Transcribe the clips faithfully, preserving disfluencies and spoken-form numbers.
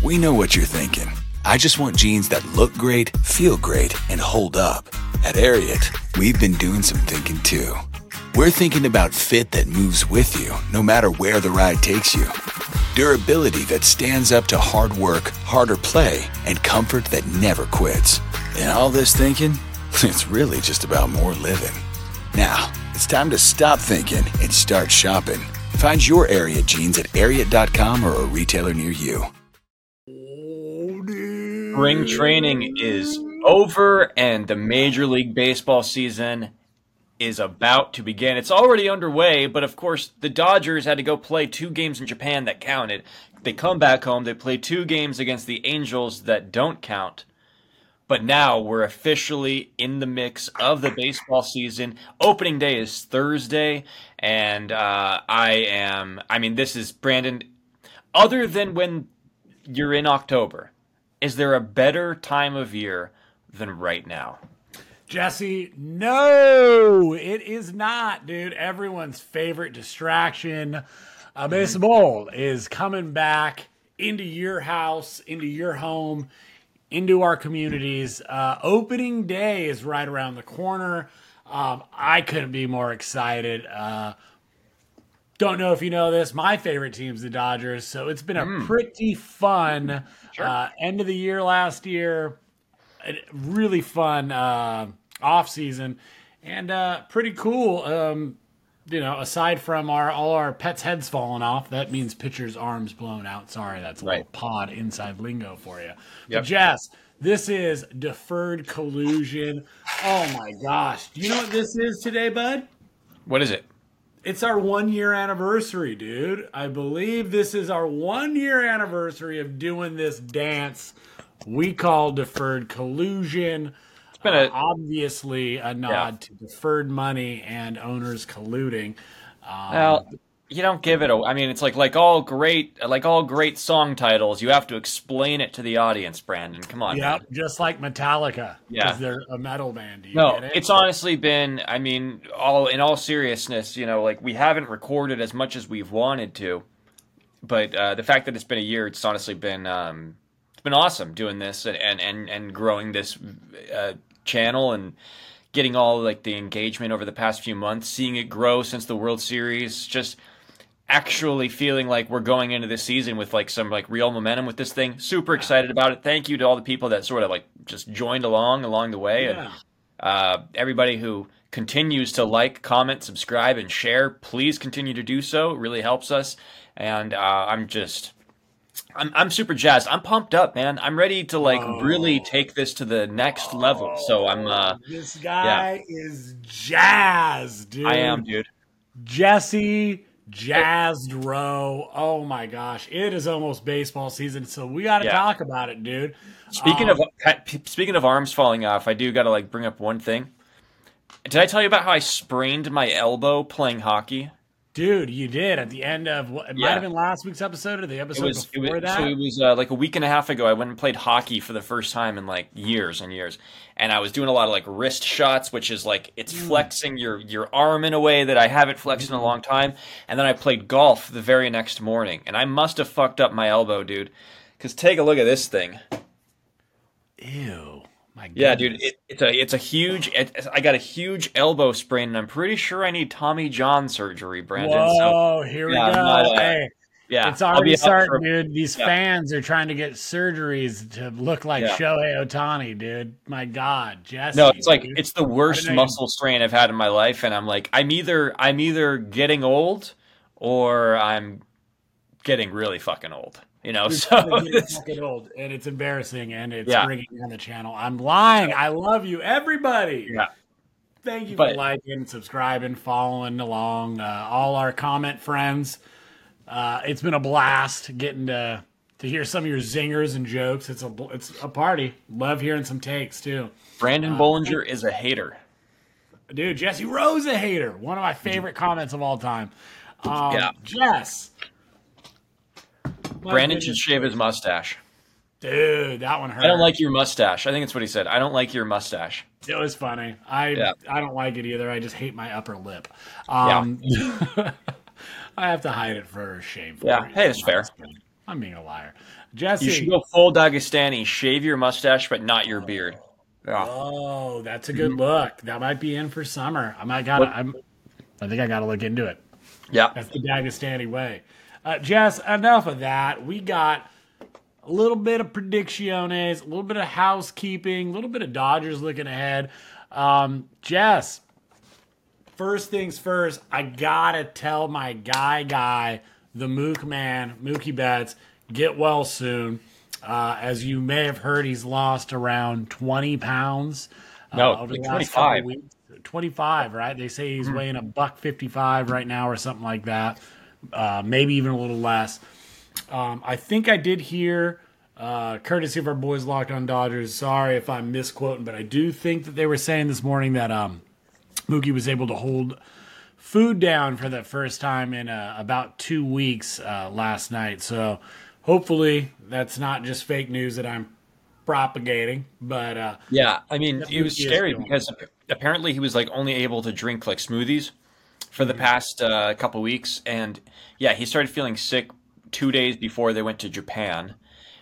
We know what you're thinking. I just want jeans that look great, feel great, and hold up. At Ariat, we've been doing some thinking too. We're thinking about fit that moves with you, no matter where the ride takes you. Durability that stands up to hard work, harder play, and comfort that never quits. And all this thinking, it's really just about more living. Now, it's time to stop thinking and start shopping. Find your Ariat jeans at ariat dot com or a retailer near you. Spring training is over and the Major League Baseball season is about to begin. It's already underway, but of course the Dodgers had to go play two games in Japan that counted. They come back home, they play two games against the Angels that don't count. But now we're officially in the mix of the baseball season. Opening day is Thursday, and uh, I am, I mean, this is, Brandon, other than when you're in October, is there a better time of year than right now? Jesse, no, it is not, dude. Everyone's favorite distraction, uh, baseball, is coming back into your house, into your home, into our communities. Uh, opening day is right around the corner. Um, I couldn't be more excited. Uh, don't know if you know this. My favorite team's the Dodgers, so it's been a mm. pretty fun sure. uh, end of the year last year. A really fun uh, off season and uh, pretty cool. Um, you know, aside from our all our pets' heads falling off, that means pitchers' arms blown out. Sorry, that's a right. little pod inside lingo for you. Yep. But Jess, this is deferred collusion. Oh my gosh. Do you know what this is today, bud? What is it? It's our one-year anniversary, dude. I believe this is our one-year anniversary of doing this dance we call deferred collusion. It's been a, uh, obviously a nod yeah. to deferred money and owners colluding. Um, well, you don't give it a. I mean, it's like like all great like all great song titles. You have to explain it to the audience, Brandon. Come on. Yeah, man. Just like Metallica. Yeah, because they're a metal band. Do you no, get it? It's honestly been. I mean, all in all seriousness, you know, like we haven't recorded as much as we've wanted to, but uh, the fact that it's been a year, it's honestly been um, it's been awesome doing this and and and, and growing this uh, channel and getting all like the engagement over the past few months, seeing it grow since the World Series, just. Actually feeling like we're going into this season with like some like real momentum with this thing. Super excited about it. Thank you to all the people that sort of like just joined along along the way. Yeah. And uh, everybody who continues to like, comment, subscribe, and share, please continue to do so. It really helps us. And uh, I'm just, I'm I'm super jazzed. I'm pumped up, man. I'm ready to like oh. really take this to the next level. So I'm. Uh, this guy yeah. is jazzed, dude. I am, dude. Jesse. Jazzed row. Oh my gosh. It is almost baseball season, so we got to yeah. talk about it, dude. Speaking um, of speaking of arms falling off, I do got to like bring up one thing. Did I tell you about how I sprained my elbow playing hockey? Dude, you did at the end of what it yeah. might have been last week's episode or the episode it was, before it was, that. So it was uh, like a week and a half ago. I went and played hockey for the first time in like years and years, and I was doing a lot of like wrist shots, which is like it's mm. flexing your your arm in a way that I haven't flexed in a long time. And then I played golf the very next morning, and I must have fucked up my elbow, dude. Because take a look at this thing. Ew. My goodness. Yeah, dude, it, it's a it's a huge. It, I got a huge elbow sprain, and I'm pretty sure I need Tommy John surgery, Brandon. Whoa, so, here we yeah, go. Not, uh, hey, yeah, it's already starting, for, dude. These yeah. fans are trying to get surgeries to look like yeah. Shohei Ohtani, dude. My God, Jesse. No, it's like dude. it's the worst muscle strain I've had in my life, and I'm like, I'm either I'm either getting old or I'm getting really fucking old. You know, it's so it's fucking old, and it's embarrassing, and it's yeah. bringing down the channel. I'm lying. I love you, everybody. Yeah. Thank you but, for liking, subscribing, following along. Uh, all our comment friends. Uh, it's been a blast getting to to hear some of your zingers and jokes. It's a it's a party. Love hearing some takes too. Brandon uh, Bollinger is a hater, dude. Jesse Rose a hater. One of my favorite comments of all time. Um, yeah, Jess. Brandon should shave his mustache. Dude, that one hurt. I don't like your mustache. I think that's what he said. I don't like your mustache. It was funny. I yeah. I don't like it either. I just hate my upper lip. Um, yeah. I have to hide it for shame. Yeah, hey, it's fair. I'm being a liar. You should Jesse. go full Dagestani. Shave your mustache, but not your beard. Yeah. Oh, that's a good look. That might be in for summer. I might gotta. Look- I'm. I think I gotta look into it. Yeah. That's the Dagestani way. Uh, Jess, enough of that. We got a little bit of predicciones, a little bit of housekeeping, a little bit of Dodgers looking ahead. Um, Jess, first things first, I gotta tell my guy, guy, the Mook man, Mookie Betts, get well soon. Uh, as you may have heard, he's lost around twenty pounds. Uh, No, over like the last couple twenty-five. weeks. twenty-five, right? They say he's weighing a buck fifty-five right now or something like that. Uh, maybe even a little less. Um, I think I did hear, uh, courtesy of our boys Locked On Dodgers. Sorry if I'm misquoting, but I do think that they were saying this morning that um, Mookie was able to hold food down for the first time in uh, about two weeks uh, last night. So hopefully that's not just fake news that I'm propagating, but uh, Yeah, I mean, it was Mookie is scary doing. because apparently he was like only able to drink like smoothies for the past uh, couple weeks, and yeah, he started feeling sick two days before they went to Japan,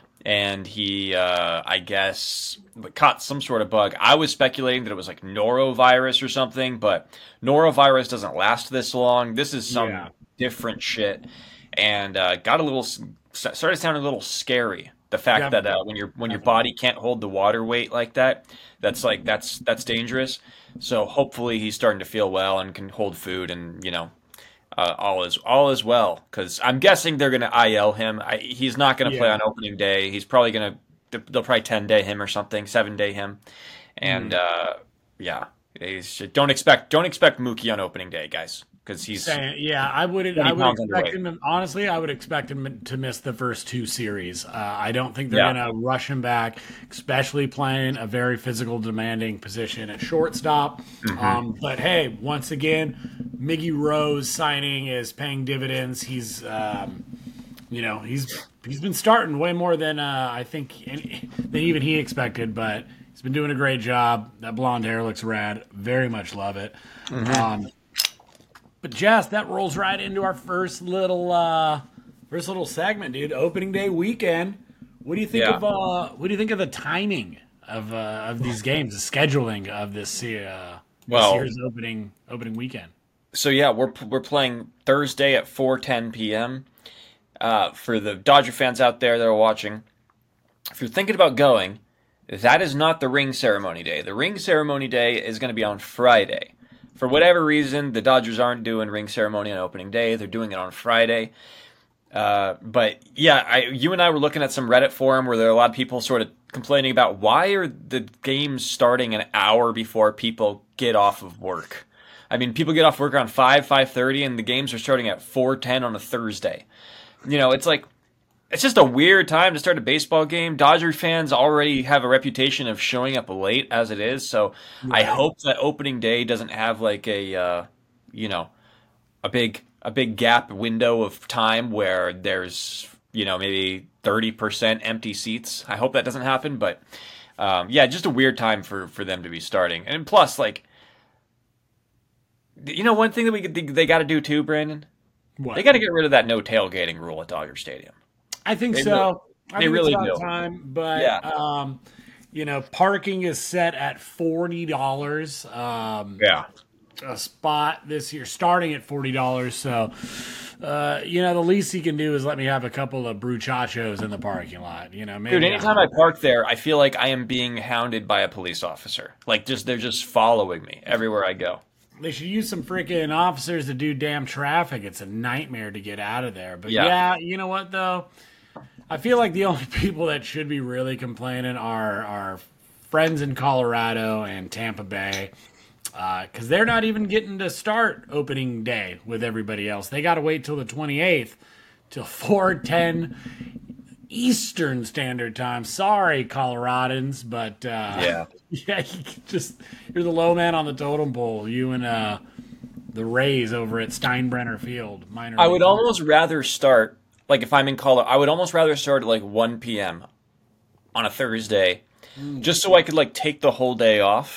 and he, uh, I guess, caught some sort of bug. I was speculating that it was like norovirus or something, but norovirus doesn't last this long. This is some Yeah. different shit, and uh, got a little started sounding a little scary. The fact Yeah. that uh, when your when your body can't hold the water weight like that, that's like that's that's dangerous. So hopefully he's starting to feel well and can hold food, and you know, uh, all is all is well. Because I'm guessing they're going to I L him. I, he's not going to play Yeah. on opening day. He's probably going to they'll probably ten day him or something, seven day him, and uh, yeah, he's, don't expect don't expect Mookie on opening day, guys, because he's Saying, yeah, I would. twenty I would pounds expect underweight. him. Honestly, I would expect him to miss the first two series. Uh, I don't think they're Yeah. going to rush him back, especially playing a very physical, demanding position at shortstop. Mm-hmm. Um, but hey, once again, Miggy Rose signing is paying dividends. He's, um, you know, he's he's been starting way more than uh, I think any, than even he expected. But he's been doing a great job. That blonde hair looks rad. Very much love it. Um, But Jess, that rolls right into our first little uh first little segment, dude. Opening day weekend. What do you think Yeah. of uh what do you think of the timing of uh of these games, the scheduling of this uh Well- this year's opening opening weekend? So yeah, we're we're playing Thursday at four ten p.m. Uh, for the Dodger fans out there that are watching, if you're thinking about going, that is not the ring ceremony day. The ring ceremony day is going to be on Friday. For whatever reason, the Dodgers aren't doing ring ceremony on opening day. They're doing it on Friday. Uh, but yeah, I, you and I were looking at some Reddit forum where there are a lot of people sort of complaining about why are the games starting an hour before people get off of work. I mean, people get off work around five, five thirty, and the games are starting at four ten on a Thursday. You know, it's like, it's just a weird time to start a baseball game. Dodger fans already have a reputation of showing up late as it is, so I hope that opening day doesn't have like a, uh, you know, a big a big gap window of time where there's, you know, maybe thirty percent empty seats. I hope that doesn't happen, but um, yeah, just a weird time for, for them to be starting. And plus, like, you know, one thing that we they got to do too, Brandon. What? They got to get rid of that no tailgating rule at Dodger Stadium. I think They so. really- I they think really it's about do. time, but Yeah. um, you know, parking is set at forty dollars. Um, Yeah. a spot this year, starting at forty dollars. So, uh, you know, the least he can do is let me have a couple of bruchachos in the parking lot. You know, maybe Dude, anytime I park there, I feel like I am being hounded by a police officer. Like, just they're just following me everywhere I go. they should use some freaking officers to do damn traffic. It's a nightmare to get out of there. But Yeah. yeah, you know what though? I feel like the only people that should be really complaining are our friends in Colorado and Tampa Bay. Because they're not even getting to start opening day with everybody else. They got to wait till the twenty-eighth, till four ten Eastern Standard Time. Sorry, Coloradans, but uh, Yeah. yeah, you just you're the low man on the totem pole. You and uh, the Rays over at Steinbrenner Field. Minor I league. would almost rather start, like if I'm in Colorado, I would almost rather start at like one p.m. on a Thursday, just so I could like take the whole day off.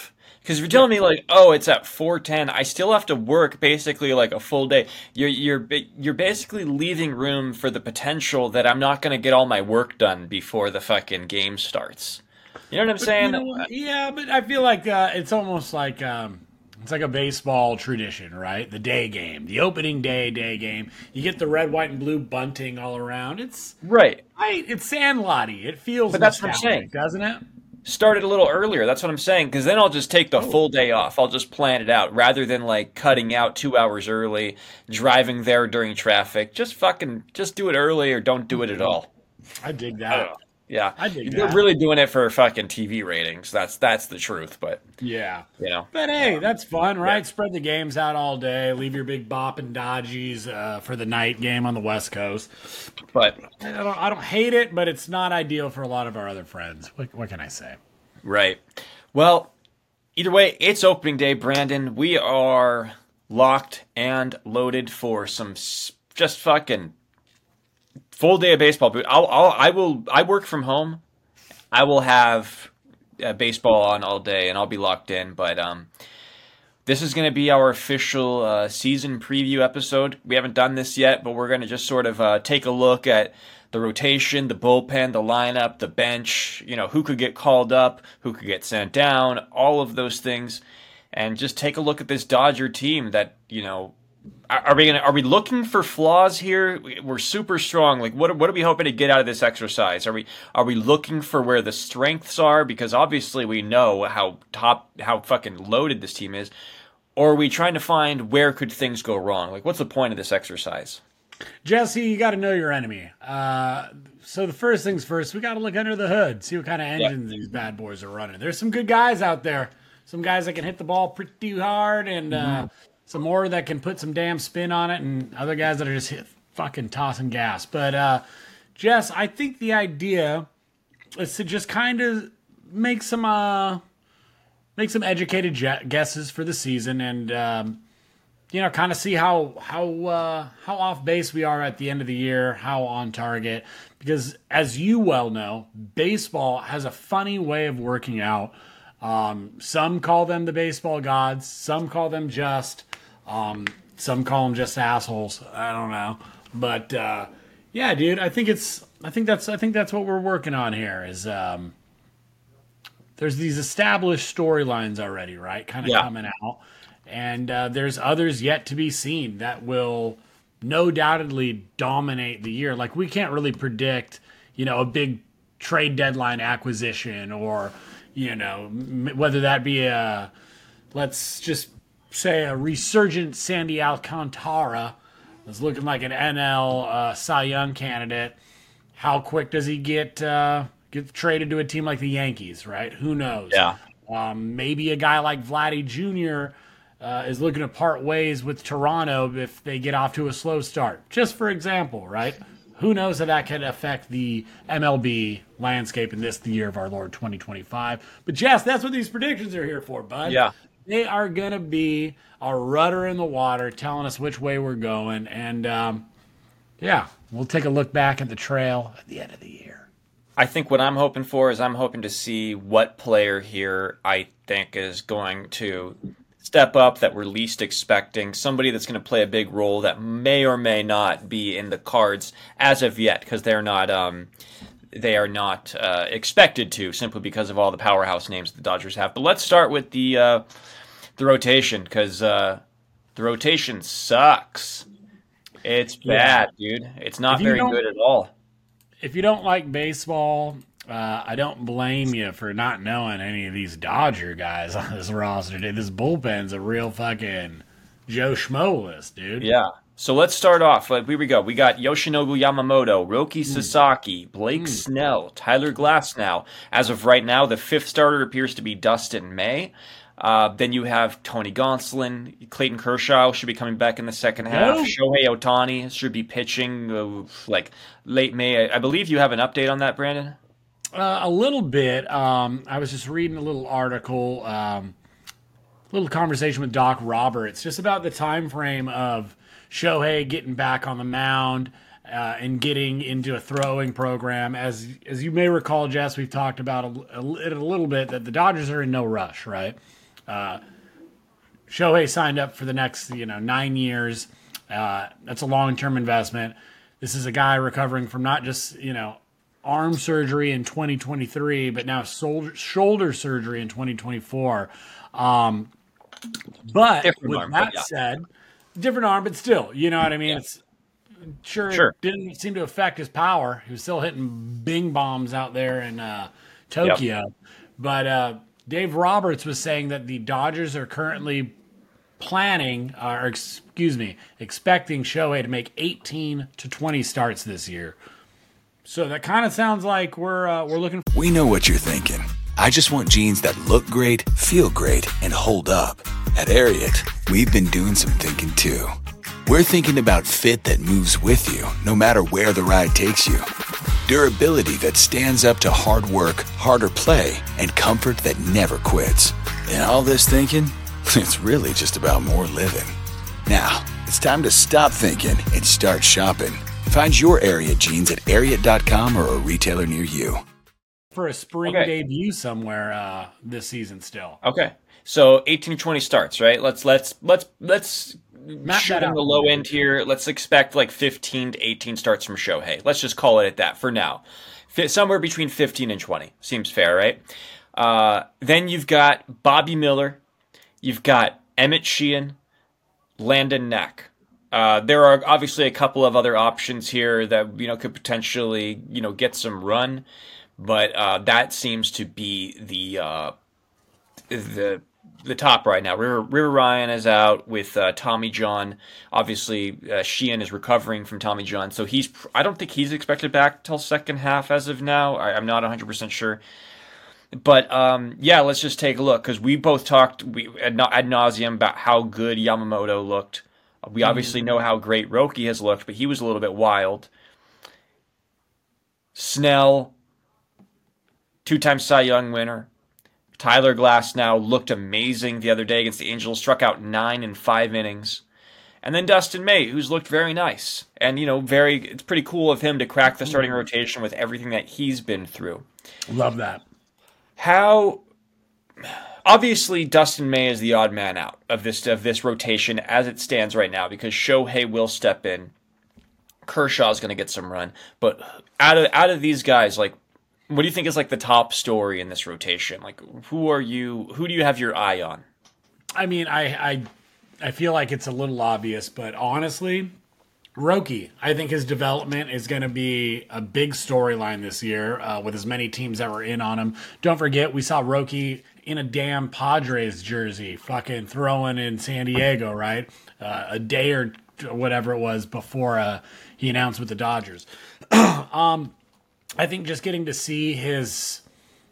Because if you're telling me like, oh, it's at four ten, I still have to work basically like a full day. You're you're you're basically leaving room for the potential that I'm not going to get all my work done before the fucking game starts. You know what I'm But, saying? you know what? Yeah, but I feel like uh, it's almost like um, it's like a baseball tradition, right? The day game, the opening day day game. You get the red, white, and blue bunting all around. It's Right. right. It's Sandlotty. It feels, But that's what I'm nostalgic, saying. doesn't it? Start it a little earlier. That's what I'm saying. Because then I'll just take the full day off. I'll just plan it out rather than like cutting out two hours early, driving there during traffic. Just fucking just do it early or don't do it at all. I dig I don't that. know. Yeah, I dig they're that. really doing it for fucking T V ratings. That's that's the truth. But Yeah. you know, But hey, that's fun, right? Spread the games out all day. Leave your big bop and dodgies uh, for the night game on the West Coast. but I don't, I don't hate it, but it's not ideal for a lot of our other friends. What, what can I say? right. Well, either way, it's opening day, Brandon. We are locked and loaded for some s- just fucking full day of baseball. But I'll, I'll I will I work from home. I will have uh, baseball on all day, and I'll be locked in. But um, this is going to be our official uh, season preview episode. We haven't done this yet, but we're going to just sort of uh, take a look at the rotation, the bullpen, the lineup, the bench, you know, who could get called up, who could get sent down, all of those things, and just take a look at this Dodger team that, you know, are are we gonna, are we looking for flaws here? We're super strong. Like, what, what are we hoping to get out of this exercise? Are we, are we looking for where the strengths are? Because obviously we know how top, how fucking loaded this team is. Or are we trying to find where could things go wrong? Like, what's the point of this exercise? Jesse, you got to know your enemy. Uh, so the first things first, we got to look under the hood, see what kind of engines these bad boys are running. There's some good guys out there, some guys that can hit the ball pretty hard, and uh, some more that can put some damn spin on it, and other guys that are just hit, fucking tossing gas. But uh, Jess, I think the idea is to just kind of make some uh, make some educated je- guesses for the season, and um, you know, kind of see how how uh, how off base we are at the end of the year, how on target. Because as you well know, baseball has a funny way of working out. Um, some call them the baseball gods. Some call them just. Um, some call them just assholes. I don't know, but uh, yeah, dude, I think it's. I think that's. I think that's what we're working on here. Is um, there's these established storylines already, right? Kind of Yeah. coming out. And uh, there's others yet to be seen that will no doubtedly dominate the year. Like, we can't really predict, you know, a big trade deadline acquisition or, you know, m- whether that be a, let's just say a resurgent Sandy Alcantara that's looking like an N L uh, Cy Young candidate. How quick does he get uh, get traded to a team like the Yankees, right? Who knows? Yeah. Um, maybe a guy like Vladdy Junior Uh, is looking to part ways with Toronto if they get off to a slow start. Just for example, right? Who knows how that could affect the M L B landscape in this, the year of our Lord twenty twenty-five. But Jess, that's what these predictions are here for, bud. Yeah. They are going to be a rudder in the water telling us which way we're going. And, um, yeah, we'll take a look back at the trail at the end of the year. I think what I'm hoping for is I'm hoping to see what player here I think is going to step up that we're least expecting, somebody that's going to play a big role that may or may not be in the cards as of yet, because they're not um, they are not uh, expected to, simply because of all the powerhouse names the Dodgers have. But let's start with the uh, the rotation, because uh, the rotation sucks. It's bad, dude. It's not If you very don't- good at all. If you don't like baseball, uh, I don't blame you for not knowing any of these Dodger guys on this roster, dude. This bullpen's a real fucking Joe Schmo list, dude. Yeah. So let's start off. Like, here we go. We got Yoshinobu Yamamoto, Roki Sasaki, Blake Snell, Tyler Glasnow. As of right now, the fifth starter appears to be Dustin May. Uh, then you have Tony Gonsolin, Clayton Kershaw should be coming back in the second half. No. Shohei Ohtani should be pitching uh, like late May. I, I believe you have an update on that, Brandon. Uh, a little bit. Um, I was just reading a little article, um, little conversation with Doc Roberts, just about the time frame of Shohei getting back on the mound uh, and getting into a throwing program. As as you may recall, Jess, we've talked about a, a, it a little bit that the Dodgers are in no rush, right? Uh, Shohei signed up for the next, you know, nine years. Uh, that's a long-term investment. This is a guy recovering from not just, you know, arm surgery in twenty twenty-three, but now shoulder, shoulder surgery in twenty twenty-four. Um, but Different with arm, that but yeah. said, different arm, but still, you know what I mean? Yeah. It's sure, Sure. it didn't seem to affect his power. He was still hitting bing bombs out there in uh, Tokyo. Yep. But uh, Dave Roberts was saying that the Dodgers are currently planning, uh, or excuse me, expecting Shohei to make eighteen to twenty starts this year. So that kind of sounds like we're uh, we're looking. We know what you're thinking. I just want jeans that look great, feel great, and hold up. At Ariat, we've been doing some thinking too. We're thinking about fit that moves with you, no matter where the ride takes you. Durability that stands up to hard work, harder play, and comfort that never quits. And all this thinking, it's really just about more living. Now, it's time to stop thinking and start shopping. Find your Ariat jeans at ariat dot com or a retailer near you. For a spring Okay. debut somewhere uh, this season still. Okay. So eighteen to twenty starts, right? Let's let's let's let's Map shoot that on out. the low end here. Let's expect like fifteen to eighteen starts from Shohei. Let's just call it at that for now. Fi- Somewhere between fifteen and twenty seems fair, right? Uh, then you've got Bobby Miller, you've got Emmett Sheehan, Landon Neck. Uh, there are obviously a couple of other options here that you know could potentially you know get some run, but uh, that seems to be the uh, the the top right now. River, River Ryan is out with uh, Tommy John. Obviously, uh, Sheehan is recovering from Tommy John, so he's. I don't think he's expected back till second half as of now. I, I'm not one hundred percent sure. But um, yeah, let's just take a look because we both talked we ad, ad nauseum about how good Yamamoto looked. We obviously know how great Roki has looked, but he was a little bit wild. Snell, two-time Cy Young winner. Tyler Glasnow looked amazing the other day against the Angels, struck out nine in five innings. And then Dustin May, who's looked very nice. And, you know, very it's pretty cool of him to crack the starting rotation with everything that he's been through. Love that. How obviously Dustin May is the odd man out of this of this rotation as it stands right now because Shohei will step in. Kershaw's going to get some run, but out of out of these guys, like, what do you think is like the top story in this rotation? Like, who are you? Who do you have your eye on? I mean, I I I feel like it's a little obvious, but honestly, Roki, I think his development is going to be a big storyline this year uh, with as many teams that were in on him. Don't forget, we saw Roki in a damn Padres jersey fucking throwing in San Diego, right? Uh, a day or whatever it was before uh, he announced with the Dodgers. um, I think just getting to see his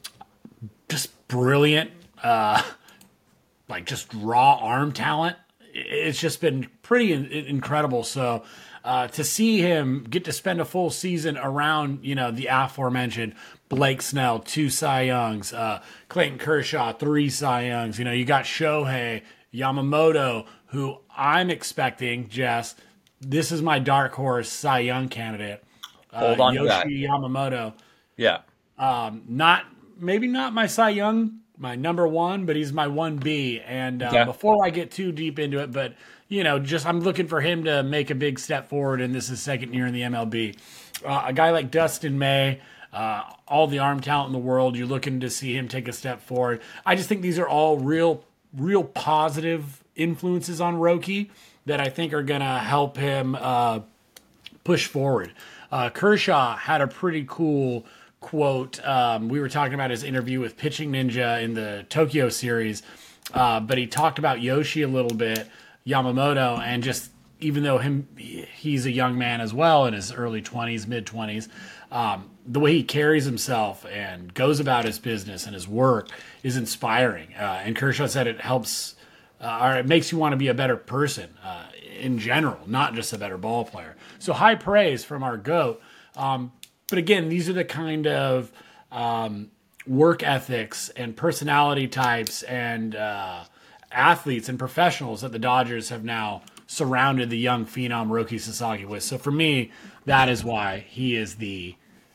just brilliant, uh, like just raw arm talent, it's just been pretty in- incredible. So uh, to see him get to spend a full season around, you know, the aforementioned Blake Snell, two Cy Youngs, uh, Clayton Kershaw, three Cy Youngs. You know, you got Shohei, Yamamoto, who I'm expecting, Jess, this is my dark horse Cy Young candidate. Hold uh, on to Yoshi that. Yamamoto. Yeah. Um, not maybe not my Cy Young, my number one, but he's my one B. And uh, Yeah. before I get too deep into it, but you know, just I'm looking for him to make a big step forward, and this is second year in the M L B. Uh, a guy like Dustin May, uh, all the arm talent in the world, you're looking to see him take a step forward. I just think these are all real, real positive influences on Roki that I think are going to help him uh, push forward. Uh, Kershaw had a pretty cool quote. Um, we were talking about his interview with Pitching Ninja in the Tokyo series, uh, but he talked about Yoshi a little bit, Yamamoto, and just even though him he's a young man as well in his early twenties, mid twenties, um, the way he carries himself and goes about his business and his work is inspiring. Uh, and Kershaw said it helps, uh, or it makes you want to be a better person uh, in general, not just a better ball player. So high praise from our GOAT. Um, but again, these are the kind of um, work ethics and personality types and uh, athletes and professionals that the Dodgers have now surrounded the young phenom Roki Sasaki with. So for me, that is why he is the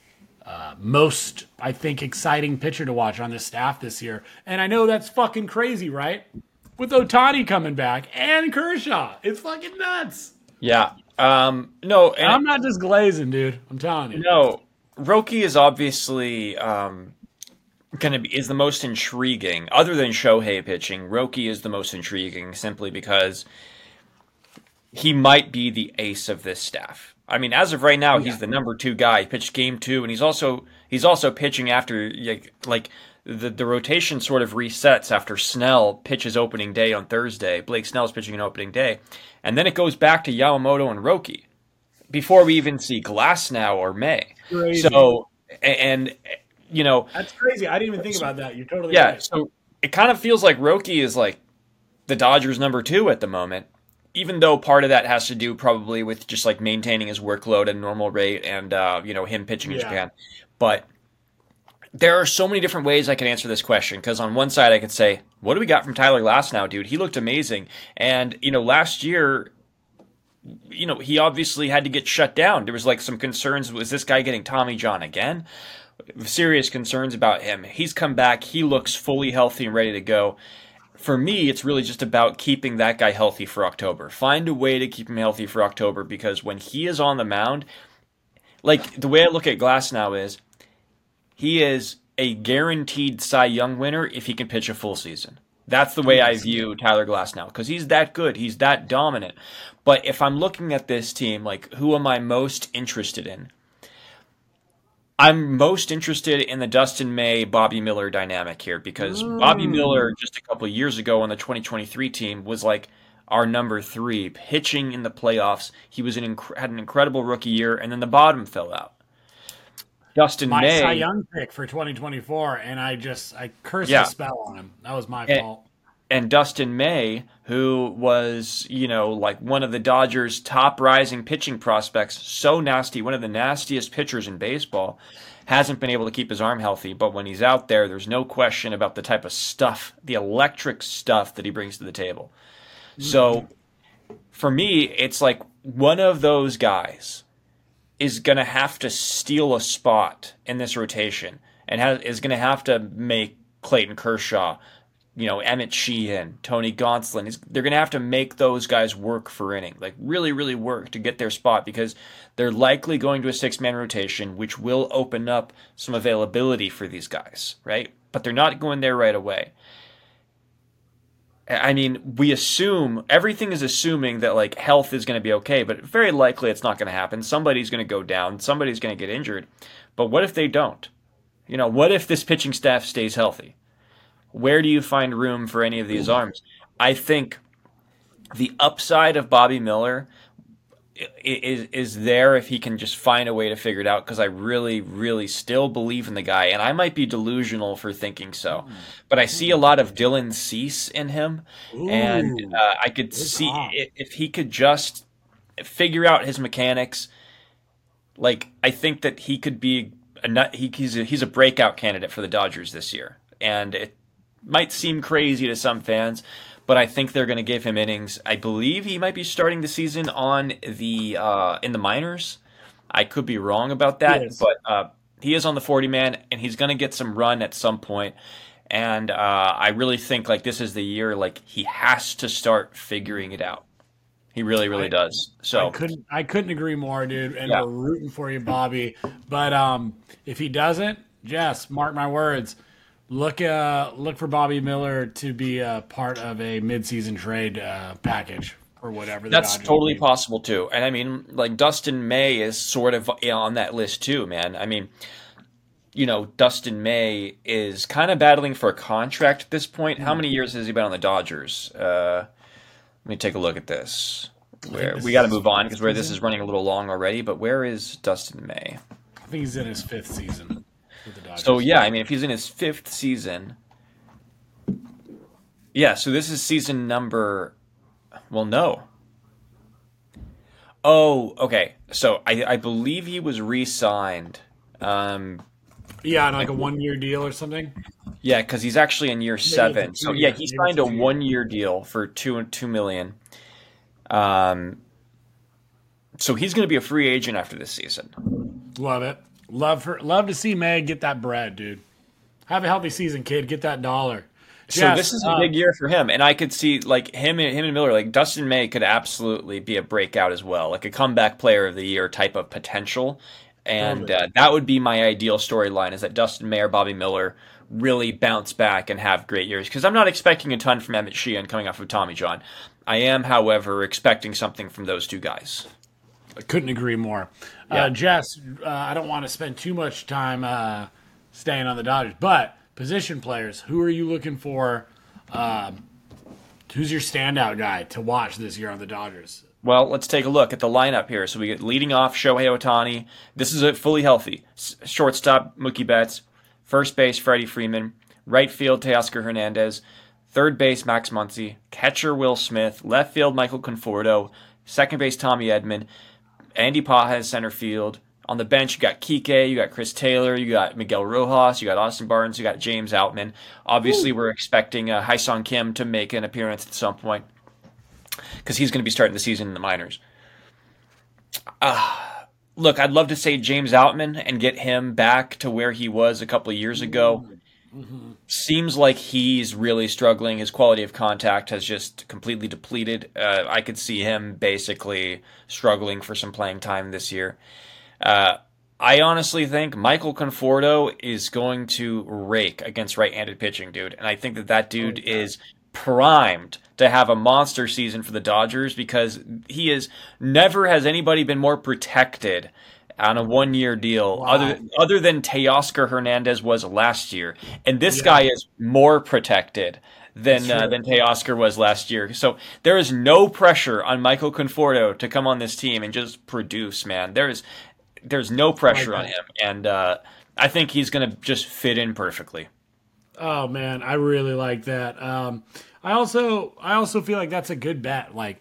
uh, most, I think, exciting pitcher to watch on this staff this year. And I know that's fucking crazy, right? With Ohtani coming back and Kershaw. It's fucking nuts. Yeah. Um, no, and I'm not just glazing, dude. I'm telling you. No, Roki is obviously um, going to be is the most intriguing, other than Shohei pitching. Roki is the most intriguing simply because he might be the ace of this staff. I mean, as of right now, he's Yeah. the number two guy. He pitched game two, and he's also he's also pitching after like, like the the rotation sort of resets after Snell pitches opening day on Thursday. Blake Snell's pitching an opening day, and then it goes back to Yamamoto and Roki before we even see Glasnow or May. Crazy. So and, and you know That's crazy. I didn't even think about that. You're totally yeah. right. So it kind of feels like Roki is like the Dodgers' number two at the moment. Even though part of that has to do probably with just like maintaining his workload at a normal rate and uh, you know him pitching in Yeah. Japan, but there are so many different ways I can answer this question. Because on one side I could say, what do we got from Tyler Glasnow, dude? He looked amazing, and you know last year, you know he obviously had to get shut down. There was like some concerns: was this guy getting Tommy John again? Serious concerns about him. He's come back. He looks fully healthy and ready to go. For me, it's really just about keeping that guy healthy for October. Find a way to keep him healthy for October, because when he is on the mound, like the way I look at Glasnow is, he is a guaranteed Cy Young winner if he can pitch a full season. That's the way I view Tyler Glasnow, because he's that good. He's that dominant. But if I'm looking at this team, like, who am I most interested in? I'm most interested in the Dustin May, Bobby Miller dynamic here, because Bobby Miller just a couple of years ago on the twenty twenty-three team was like our number three, pitching in the playoffs. He was an inc- had an incredible rookie year, and then the bottom fell out. Dustin My May, Cy Young pick for twenty twenty-four, and I just I cursed Yeah. the spell on him. That was my And- fault. and Dustin May, who was, you know, like one of the Dodgers' top rising pitching prospects, so nasty, one of the nastiest pitchers in baseball, hasn't been able to keep his arm healthy. But when he's out there, there's no question about the type of stuff, the electric stuff that he brings to the table. So for me, it's like one of those guys is going to have to steal a spot in this rotation and has, is going to have to make Clayton Kershaw, you know, Emmett Sheehan, Tony Gonsolin. Is, they're going to have to make those guys work for inning, like really, really work to get their spot, because they're likely going to a six-man rotation, which will open up some availability for these guys, right? But they're not going there right away. I mean, we assume, everything is assuming that, like, health is going to be okay, but very likely it's not going to happen. Somebody's going to go down. Somebody's going to get injured. But what if they don't? You know, what if this pitching staff stays healthy? Where do you find room for any of these arms? I think the upside of Bobby Miller is is there if he can just find a way to figure it out, because I really, really still believe in the guy, and I might be delusional for thinking so, but I see a lot of Dylan Cease in him, and Ooh, uh, I could see on. i- if he could just figure out his mechanics. Like, I think that he could be a nut, he, he's a, he's a breakout candidate for the Dodgers this year, and it might seem crazy to some fans, but I think they're going to give him innings. I believe he might be starting the season on the uh, in the minors. I could be wrong about that, Yes. but uh, he is on the forty man, and he's going to get some run at some point. And uh, I really think like this is the year like he has to start figuring it out. He really, really I- does. So I couldn't I couldn't agree more, dude. And Yeah. we're rooting for you, Bobby. But um, if he doesn't, Jess, mark my words. Look uh look for Bobby Miller to be a part of a midseason trade uh, package or whatever. the that's Dodgers totally do. possible too. And I mean, like Dustin May is sort of on that list too, man. I mean, you know, Dustin May is kind of battling for a contract at this point. How many years has he been on the Dodgers? Uh, let me take a look at this. Where this we got to is move on because fifth where this season. is running a little long already. But where is Dustin May? I think he's in his fifth season with the Dodgers. So yeah, I mean, if he's in his fifth season, yeah. So this is season number. Well, no. Oh, okay. So I, I believe he was re-signed. Um, yeah, on like a one year deal or something. yeah, because he's actually in year seven. it's So two yeah, years. he Maybe signed a it's two one-year deal for two two million. Um, so he's going to be a free agent after this season. Love it. Love for love to see Meg get that bread, dude. Have a healthy season, kid. Get that dollar. So Yes, this is a uh, big year for him, and I could see like him and him and Miller, like Dustin May could absolutely be a breakout as well, like a comeback player of the year type of potential, and Totally. uh, that would be my ideal storyline: is that Dustin May or Bobby Miller really bounce back and have great years? Because I'm not expecting a ton from Emmett Sheehan coming off of Tommy John. I am, however, expecting something from those two guys. I couldn't agree more. Yeah. Uh, Jess, uh, I don't want to spend too much time uh, staying on the Dodgers, but position players, who are you looking for? Um, who's your standout guy to watch this year on the Dodgers? Well, let's take a look at the lineup here. So we get leading off Shohei Ohtani. This is a fully healthy. S- Shortstop, Mookie Betts. First base, Freddie Freeman. Right field, Teoscar Hernandez. Third base, Max Muncy. Catcher, Will Smith. Left field, Michael Conforto. Second base, Tommy Edman. Andy Pajes, center field. On the bench, you got Kike, you got Chris Taylor, you got Miguel Rojas, you got Austin Barnes, you got James Outman. Obviously, Ooh. We're expecting uh, Hyesung Kim to make an appearance at some point because he's going to be starting the season in the minors. Uh, look, I'd love to say James Outman and get him back to where he was a couple of years ago. Mm-hmm. Seems like he's really struggling. His quality of contact has just completely depleted. Uh, I could see him basically struggling for some playing time this year. Uh, I honestly think Michael Conforto is going to rake against right-handed pitching, dude. And I think that that dude oh, is primed to have a monster season for the Dodgers because he is never has anybody been more protected on a one-year deal wow. other other than Teoscar Hernandez was last year. And this yeah. guy is more protected than uh, than Teoscar was last year. So there is no pressure on Michael Conforto to come on this team and just produce, man. There is There's no pressure on him, and uh, I think he's going to just fit in perfectly. Oh man, I really like that. Um, I also, I also feel like that's a good bet. Like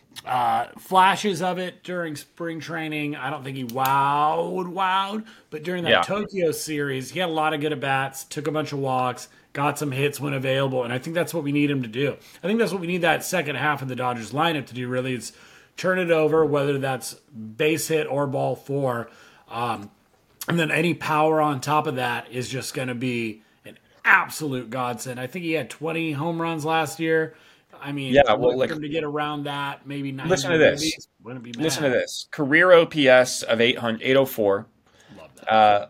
uh, flashes of it during spring training. I don't think he wowed, wowed, but during that yeah. Tokyo series, he had a lot of good at bats. Took a bunch of walks, got some hits when available, and I think that's what we need him to do. I think that's what we need that second half of the Dodgers lineup to do. Really, is turn it over, whether that's base hit or ball four. Um, and then any power on top of that is just going to be an absolute godsend. I think he had twenty home runs last year. I mean, yeah, well, like, him to get around that, maybe ninety. Listen to this. Wouldn't be listen to this. Career O P S of eight hundred, eight oh four. Love that. Uh,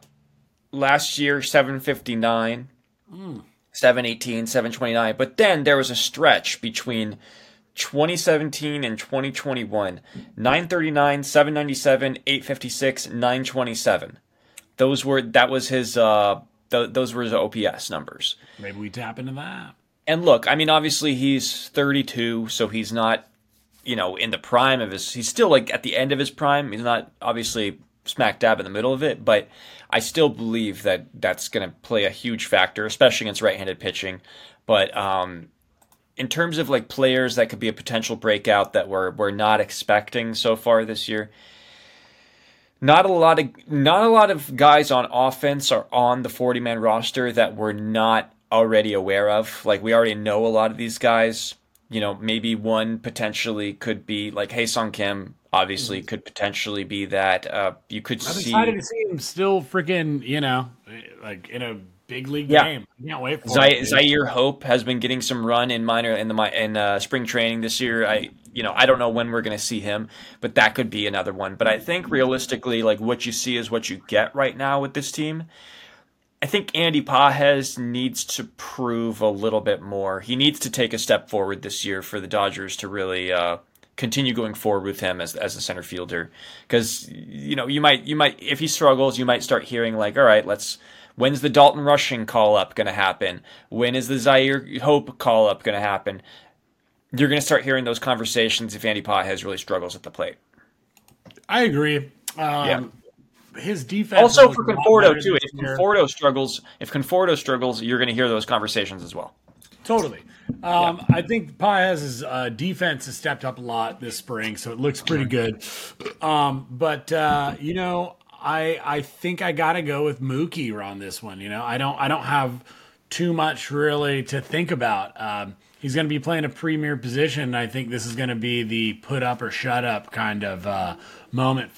last year, seven fifty-nine, mm. seven eighteen, seven twenty-nine. But then there was a stretch between twenty seventeen and twenty twenty-one, nine thirty-nine, seven ninety-seven, eight fifty-six, nine twenty-seven. Those were that was his uh th- those were his O P S numbers. Maybe we tap into that. And look, I mean, obviously he's thirty-two, so he's not, you know, in the prime of his. He's still like at the end of his prime. He's not obviously smack dab in the middle of it, but I still believe that that's going to play a huge factor, especially against right-handed pitching. But um. in terms of like players that could be a potential breakout that we're we're not expecting so far this year, not a lot of not a lot of guys on offense are on the forty-man roster that we're not already aware of. Like we already know a lot of these guys. You know, maybe one potentially could be like Hyesung Kim. Obviously, mm-hmm. could potentially be that. Uh, you could I'm see. excited to see him still freaking, you know, like in a big league yeah. game. I can't wait for Z- it. Zaire Hope has been getting some run in minor in the in uh, spring training this year. I you know I don't know when we're going to see him, but that could be another one. But I think realistically, like what you see is what you get right now with this team. I think Andy Pajes needs to prove a little bit more. He needs to take a step forward this year for the Dodgers to really uh, continue going forward with him as as a center fielder. Because you know you might you might if he struggles, you might start hearing like, all right, let's. When's the Dalton Rushing call-up going to happen? When is the Zaire Hope call-up going to happen? You're going to start hearing those conversations if Andy Pajes really struggles at the plate. I agree. Um, yeah. His defense also for Conforto too. If Conforto struggles, if Conforto struggles, you're going to hear those conversations as well. Totally. Um, yeah. I think Pajes' uh, defense has stepped up a lot this spring, so it looks pretty good. Um, but uh, you know. I I think I gotta go with Mookie on this one. You know, I don't I don't have too much really to think about. Um, he's going to be playing a premier position. I think this is going to be the put up or shut up kind of uh, moment for it.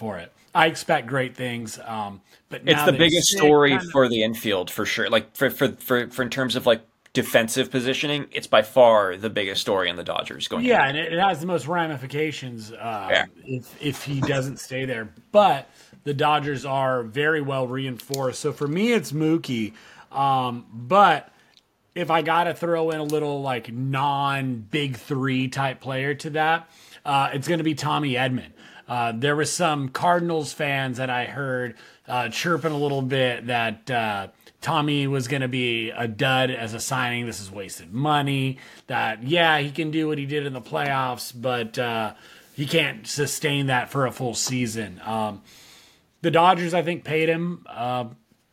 I expect great things. Um, but It's now the that he's biggest sick, story kinda- for the infield for sure. Like for for for, for in terms of like defensive positioning, it's by far the biggest story in the Dodgers going. yeah, into and it, it has the most ramifications um, Yeah. if if he doesn't stay there. But the Dodgers are very well reinforced. So for me, it's Mookie. Um, but if I got to throw in a little like non big three type player to that, uh, it's going to be Tommy Edman. Uh, there was some Cardinals fans that I heard uh, chirping a little bit that uh, Tommy was going to be a dud as a signing. This is wasted money. That, yeah, he can do what he did in the playoffs, but uh, he can't sustain that for a full season. Um, the Dodgers, I think, paid him, uh,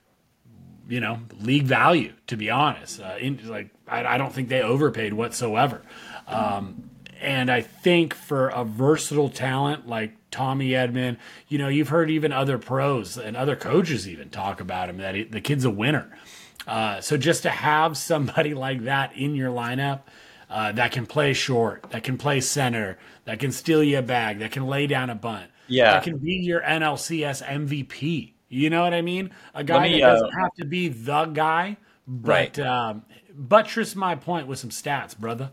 you know, league value, to be honest. Uh, in, like, I, I don't think they overpaid whatsoever. Um, and I think for a versatile talent like Tommy Edman, you know, you've heard even other pros and other coaches even talk about him, that he, the kid's a winner. Uh, so just to have somebody like that in your lineup uh, that can play short, that can play center, that can steal you a bag, that can lay down a bunt, Yeah. that can be your N L C S M V P. You know what I mean? A guy me, that doesn't uh, have to be the guy, but Right. um, buttress my point with some stats, brother.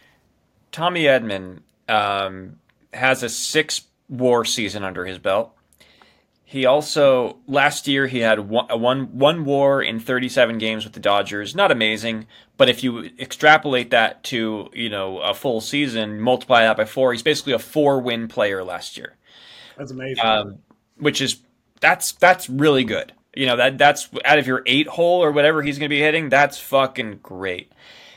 Tommy Edman um, has a six WAR season under his belt. He also last year he had one, a one one WAR in thirty-seven games with the Dodgers. Not amazing, but if you extrapolate that to, you know, a full season, multiply that by four, he's basically a four-win player last year. That's amazing. Um, which is that's that's really good. You know, that that's out of your eight hole or whatever he's going to be hitting. That's fucking great.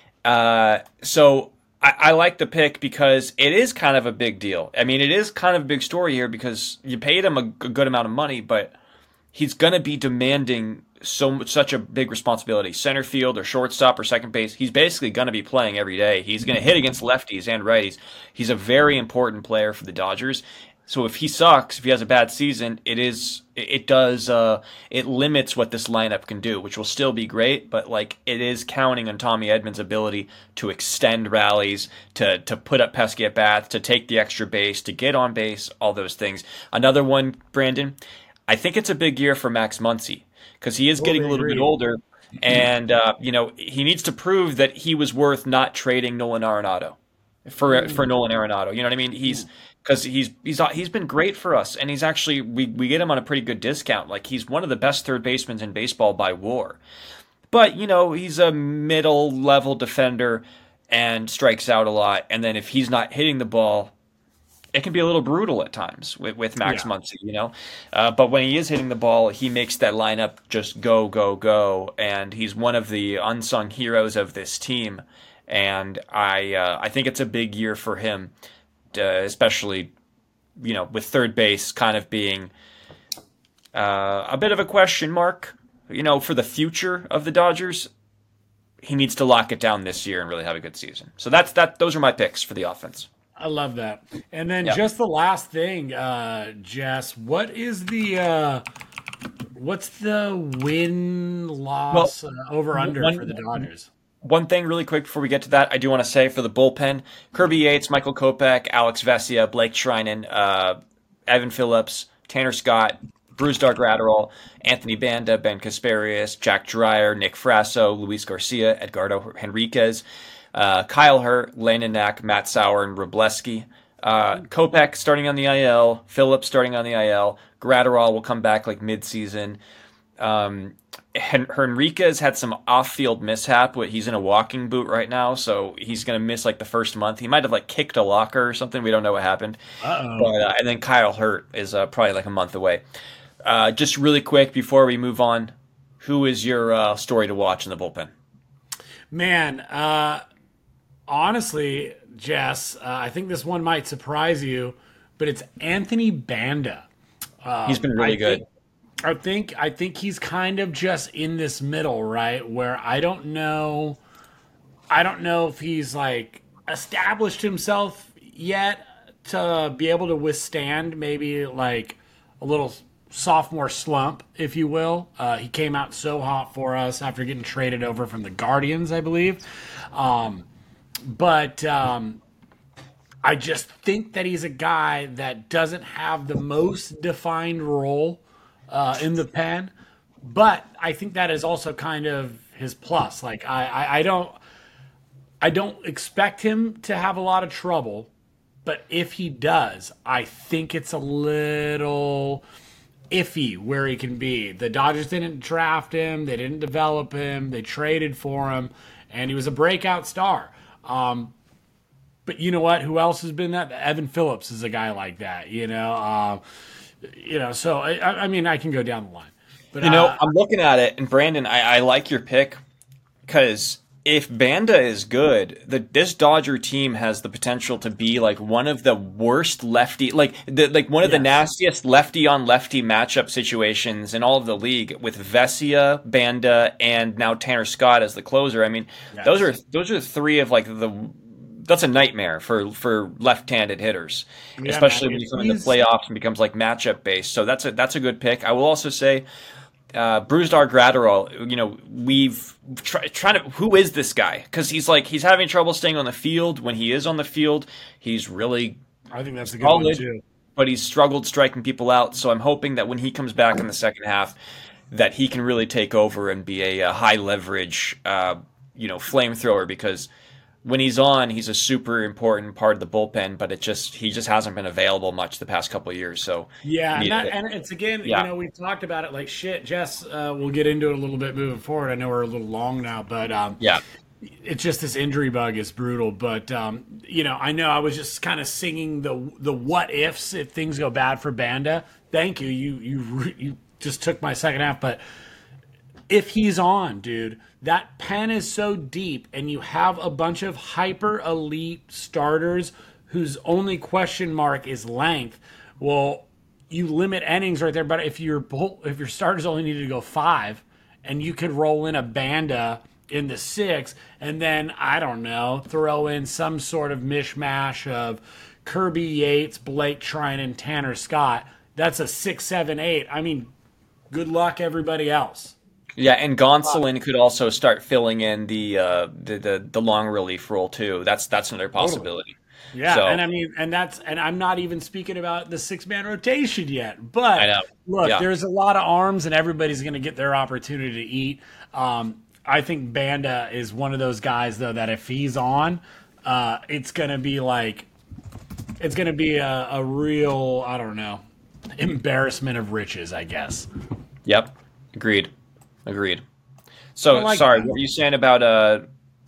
Uh, so I, I like the pick because it is kind of a big deal. I mean, it is kind of a big story here because you paid him a, g- good amount of money, but he's going to be demanding so much, such a big responsibility. Center field or shortstop or second base, he's basically going to be playing every day. He's going to hit against lefties and righties. He's a very important player for the Dodgers. So if he sucks, if he has a bad season, it is it does uh, it limits what this lineup can do, which will still be great. But like it is counting on Tommy Edman's ability to extend rallies, to to put up pesky at bats, to take the extra base, to get on base, all those things. Another one, Brandon, I think it's a big year for Max Muncy because he is getting a little bit older, and uh, you know he needs to prove that he was worth not trading Nolan Arenado for for Nolan Arenado. You know what I mean? He's because he's he's he's been great for us, and he's actually we we get him on a pretty good discount. Like he's one of the best third basemen in baseball by WAR. But you know he's a middle level defender and strikes out a lot. And then if he's not hitting the ball, it can be a little brutal at times with, with Max Yeah. Muncy, you know. Uh, but when he is hitting the ball, he makes that lineup just go go go, and he's one of the unsung heroes of this team. And I uh, I think it's a big year for him. Uh, especially, you know, with third base kind of being uh, a bit of a question mark, you know, for the future of the Dodgers. He needs to lock it down this year and really have a good season. So that's that. Those are my picks for the offense. I love that. And then Yeah. just the last thing, uh, Jess, what is the uh, what's the win loss uh, over under one- for the Dodgers? One thing really quick before we get to that, I do want to say for the bullpen, Kirby Yates, Michael Kopech, Alex Vesia, Blake Schreinen, uh, Evan Phillips, Tanner Scott, Brusdar Gratterall, Anthony Banda, Ben Kasparius, Jack Dreyer, Nick Frasso, Luis Garcia, Edgardo Henriquez, uh, Kyle Hurt, Landon Knack, Matt Sauer, and Robleski. Uh, Kopech starting on the I L, Phillips starting on the I L, Gratterall will come back like mid-season. Um, Hen- Henriquez had some off-field mishap. He's in a walking boot right now, so he's going to miss like the first month. He might have like kicked a locker or something. We don't know what happened. Uh-oh. But, uh, and then Kyle Hurt is uh, probably like a month away. Uh, just really quick before we move on, who is your uh, story to watch in the bullpen? Man, uh, honestly, Jess, uh, I think this one might surprise you, but it's Anthony Banda. He's been really I good. think- I think I think he's kind of just in this middle, right? Where I don't know I don't know if he's like established himself yet to be able to withstand maybe like a little sophomore slump, if you will. Uh, he came out so hot for us after getting traded over from the Guardians, I believe. Um, but um, I just think that he's a guy that doesn't have the most defined role uh, in the pen, but I think that is also kind of his plus. Like I, I, I don't, I don't expect him to have a lot of trouble, but if he does, I think it's a little iffy where he can be. The Dodgers didn't draft him, they didn't develop him, they traded for him, and he was a breakout star. Um, But you know what? Who else has been that? Evan Phillips is a guy like that. You know, uh, you know. So I, I mean, I can go down the line. But you know, uh, I'm looking at it, and Brandon, I, I like your pick because if Banda is good, the this Dodger team has the potential to be like one of the worst lefty, like the, like one of yes. the nastiest lefty on lefty matchup situations in all of the league with Vesia, Banda, and now Tanner Scott as the closer. I mean, yes. those are those are three of like the. That's a nightmare for, for left-handed hitters, yeah, especially man, when you come in the playoffs and becomes like matchup based. So that's a that's a good pick. I will also say, uh, Brusdar Graterol. You know, we've tried trying to. Who is this guy? Because he's like he's having trouble staying on the field. When he is on the field, he's really. I think that's a good solid, one too. But he's struggled striking people out. So I'm hoping that when he comes back in the second half, that he can really take over and be a, a high leverage, uh, you know, flamethrower because. When he's on, he's a super important part of the bullpen, but it just he just hasn't been available much the past couple of years. So yeah, and, that, and it's again, yeah. you know, we've talked about it like shit. Jess, uh, we'll get into it a little bit moving forward. I know we're a little long now, but um, yeah, it's just this injury bug is brutal. But um, you know, I know I was just kind of singing the the what ifs if things go bad for Banda. Thank you, you you you just took my second half, but. If he's on, dude, that pen is so deep and you have a bunch of hyper elite starters whose only question mark is length. Well, you limit innings right there, but if your if your starters only needed to go five and you could roll in a Banda in the six and then, I don't know, throw in some sort of mishmash of Kirby Yates, Blake Treinen, Tanner Scott, that's a six, seven, eight. I mean, good luck everybody else. Yeah, and Gonsolin could also start filling in the uh, the, the the long relief role too. That's that's another possibility. Totally. Yeah, so, and I mean, and that's and I'm not even speaking about the six man rotation yet. But I know. look, yeah. there's a lot of arms, and everybody's going to get their opportunity to eat. Um, I think Banda is one of those guys though that if he's on, uh, it's going to be like it's going to be a, a real I don't know embarrassment of riches, I guess. Yep, agreed. Agreed. So, like sorry, that. What were you saying about, uh,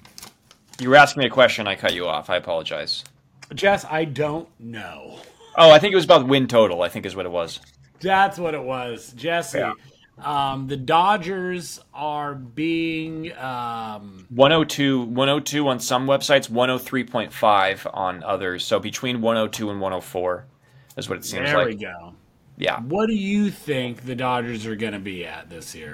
you were asking me a question, I cut you off. I apologize. Jess, I don't know. Oh, I think it was about win total, I think is what it was. That's what it was. Jesse, yeah. um, the Dodgers are being... Um, one oh two, one oh two on some websites, one oh three point five on others. So between one oh two and one oh four is what it seems there like. There we go. Yeah. What do you think the Dodgers are going to be at this year?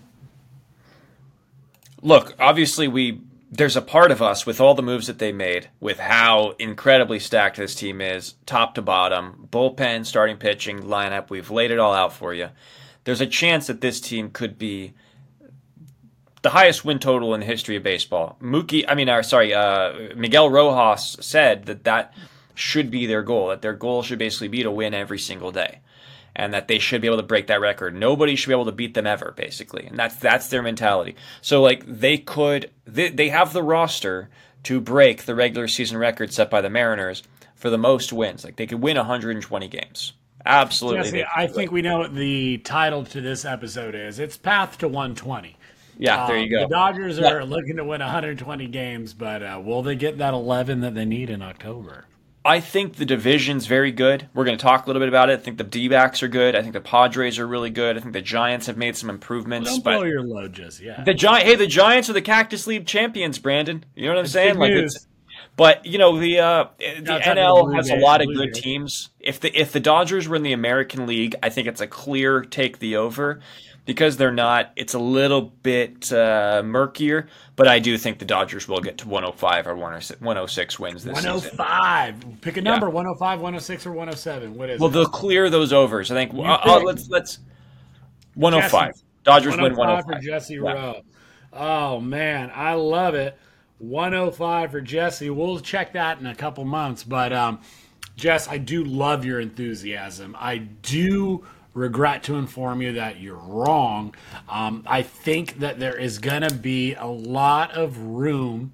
Look, obviously we there's a part of us with all the moves that they made, with how incredibly stacked this team is, top to bottom, bullpen, starting pitching, lineup, we've laid it all out for you. There's a chance that this team could be the highest win total in the history of baseball. Mookie, I mean, uh, sorry, uh, Miguel Rojas said that that should be their goal, that their goal should basically be to win every single day. And that they should be able to break that record. Nobody should be able to beat them ever, basically. And that's that's their mentality. So, like, they could... They, they have the roster to break the regular season record set by the Mariners for the most wins. Like, they could win one hundred twenty games. Absolutely. Jesse, I think we know what the title to this episode is. It's Path to one twenty. Yeah, there you go. Um, the Dodgers are yeah. looking to win one hundred twenty games, but uh, will they get that eleven that they need in October? I think the division's very good. We're going to talk a little bit about it. I think the D-backs are good. I think the Padres are really good. I think the Giants have made some improvements. Don't blow your load just yet. The Gi- Hey, the Giants are the Cactus League champions, Brandon. You know what I'm it's saying? Like, it's, but you know the uh, the N L has a lot of good teams. If the if the Dodgers were in the American League, I think it's a clear take the over. Because they're not, it's a little bit uh, murkier, but I do think the Dodgers will get to one oh five or one oh six wins this one oh five. season. one oh five. Pick a number, yeah. one oh five, one oh six, or one oh seven. What is well, it? Well, they'll clear those overs. I think, uh, uh, let's, let's, one oh five. Jesse, Dodgers win one oh five. for Jesse yeah. Rowe. Oh, man, I love it. one oh five for Jesse. We'll check that in a couple months. But, um, Jess, I do love your enthusiasm. I do regret to inform you that you're wrong. Um, I think that there is going to be a lot of room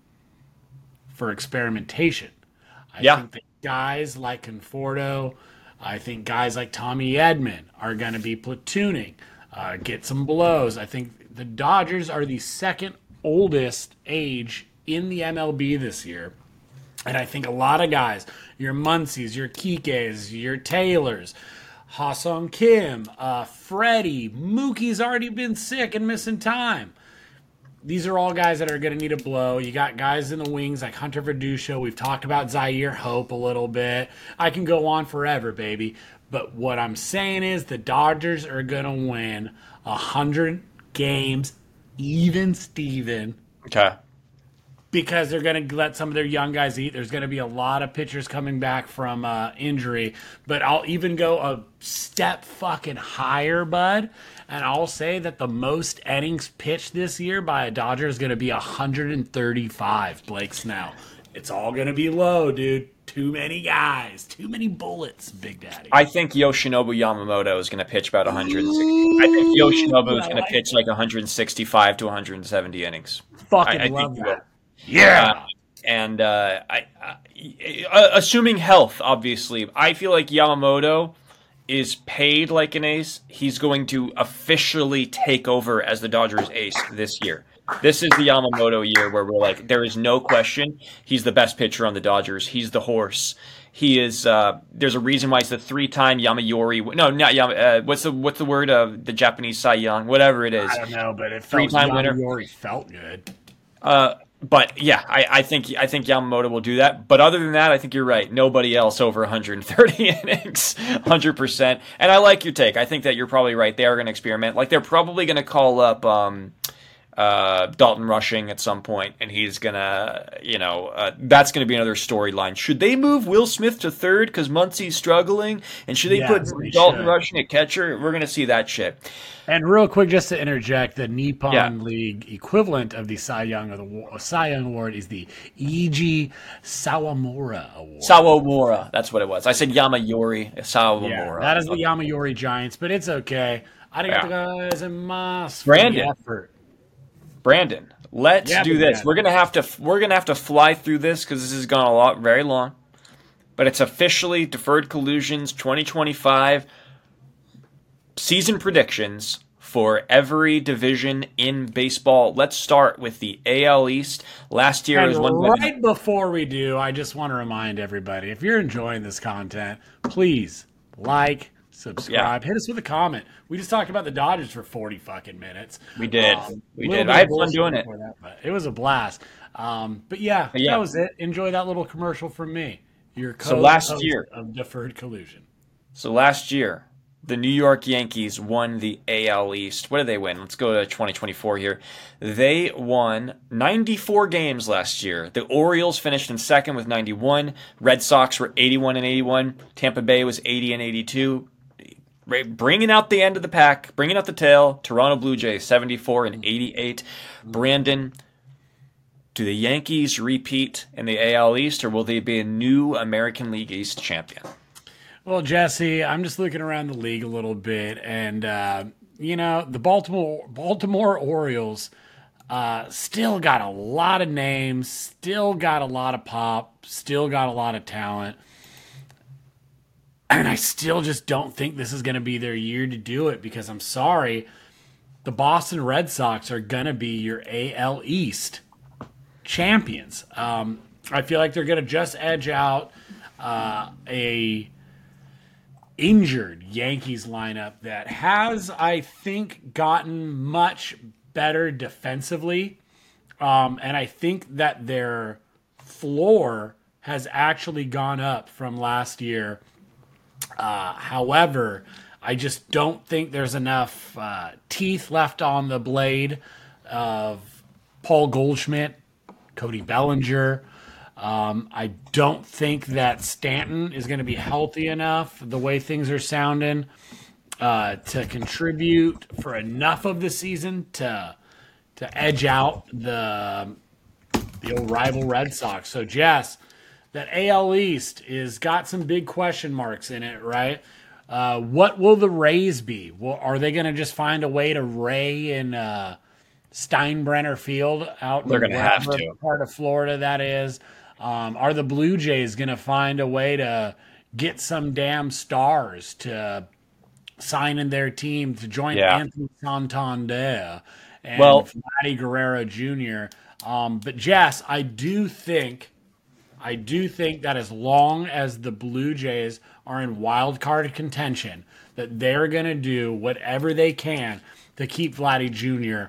for experimentation. I Yeah. think that guys like Conforto, I think guys like Tommy Edman are going to be platooning, uh, get some blows. I think the Dodgers are the second oldest age in the M L B this year. And I think a lot of guys, your Muncies, your Kikes, your Taylors, Ha-Sung Kim, uh, Freddie, Mookie's already been sick and missing time. These are all guys that are going to need a blow. You got guys in the wings like Hunter Verduccio. We've talked about Zaire Hope a little bit. I can go on forever, baby. But what I'm saying is the Dodgers are going to win one hundred games, even Steven. Okay. Because they're going to let some of their young guys eat. There's going to be a lot of pitchers coming back from uh, injury. But I'll even go a step fucking higher, bud. And I'll say that the most innings pitched this year by a Dodger is going to be one hundred thirty-five, Blake Snell. It's all going to be low, dude. Too many guys. Too many bullets, Big Daddy. I think Yoshinobu Yamamoto is going to pitch about one hundred sixty. I think Yoshinobu is going to like pitch like one hundred sixty-five to one hundred seventy innings. Fucking I, I love think that. Yeah. Uh, and uh, I, I, uh, assuming health, obviously, I feel like Yamamoto is paid like an ace. He's going to officially take over as the Dodgers ace this year. This is the Yamamoto year where we're like, there is no question he's the best pitcher on the Dodgers. He's the horse. He is. Uh, there's a reason why he's the three-time Yamayori. No, not Yama. Uh, what's the what's the word of the Japanese Cy Young? Whatever it is. I don't know, but it felt Three-time winner. Yamayori felt good. Uh, but yeah, I, I think I think Yamamoto will do that. But other than that, I think you're right. Nobody else over one hundred thirty innings, one hundred percent. And I like your take. I think that you're probably right. They are going to experiment. Like they're probably going to call up um, uh, Dalton Rushing at some point, and he's gonna, you know, uh, that's going to be another storyline. Should they move Will Smith to third because Muncie's struggling, and should they Yes, put they Dalton should. Rushing at catcher? We're going to see that shit. And real quick, just to interject, the Nippon Yeah. League equivalent of the Cy Young or the Wa- Cy Young Award is the Eiji Sawamura Award. Sawamura, that's what it was. I said Yamayori, Sawamura. Yeah, that is the Yamayori Giants, but it's okay. Arigato guys and mas for Brandon. the effort. Brandon, let's Yeah, do but this. yeah. We're gonna have to we're gonna have to fly through this because this has gone a lot very long. But it's officially Deferred Collusions twenty twenty-five season predictions for every division in baseball. Let's start with the A L East. Last year And was one right before we do, I just want to remind everybody, if you're enjoying this content, please like, subscribe, hit us with a comment. We just talked about the Dodgers for forty fucking minutes. We did. Um, We little did. bit I of had fun bullshit doing it. before that, but it was a blast. Um, but yeah, But yeah. that was it. Enjoy that little commercial from me. Your So co last year- of Deferred Collusion. So last year, the New York Yankees won the A L East. What did they win? Let's go to twenty twenty-four here. They won ninety-four games last year. The Orioles finished in second with ninety-one. Red Sox were eighty-one and eighty-one. Tampa Bay was eighty and eighty-two. Bringing out the end of the pack, bringing out the tail. Toronto Blue Jays seventy-four and eighty-eight. Brandon, do the Yankees repeat in the A L East, or will they be a new American League East champion? Well, Jesse, I'm just looking around the league a little bit, and uh, you know the Baltimore Baltimore Orioles uh, still got a lot of names, still got a lot of pop, still got a lot of talent, and I still just don't think this is going to be their year to do it because I'm sorry, the Boston Red Sox are going to be your A L East champions. Um, I feel like they're going to just edge out uh, a injured Yankees lineup that has, I think, gotten much better defensively. Um, and I think that their floor has actually gone up from last year. Uh, however, I just don't think there's enough uh, teeth left on the blade of Paul Goldschmidt, Cody Bellinger. Um, I don't think that Stanton is going to be healthy enough the way things are sounding uh, to contribute for enough of the season to to edge out the the old rival Red Sox. So, Jess, that A L East is got some big question marks in it, right? Uh, what will the Rays be? Well, are they going to just find a way to Ray in uh, Steinbrenner Field out They're in going to have whatever to. part of Florida that is? Um, are the Blue Jays going to find a way to get some damn stars to sign in their team to join Yeah. Anthony Santander and Well- Vladdy Guerrero Junior? Um, but Jess, I do think, I do think that as long as the Blue Jays are in wild card contention, that they're going to do whatever they can to keep Vladdy Junior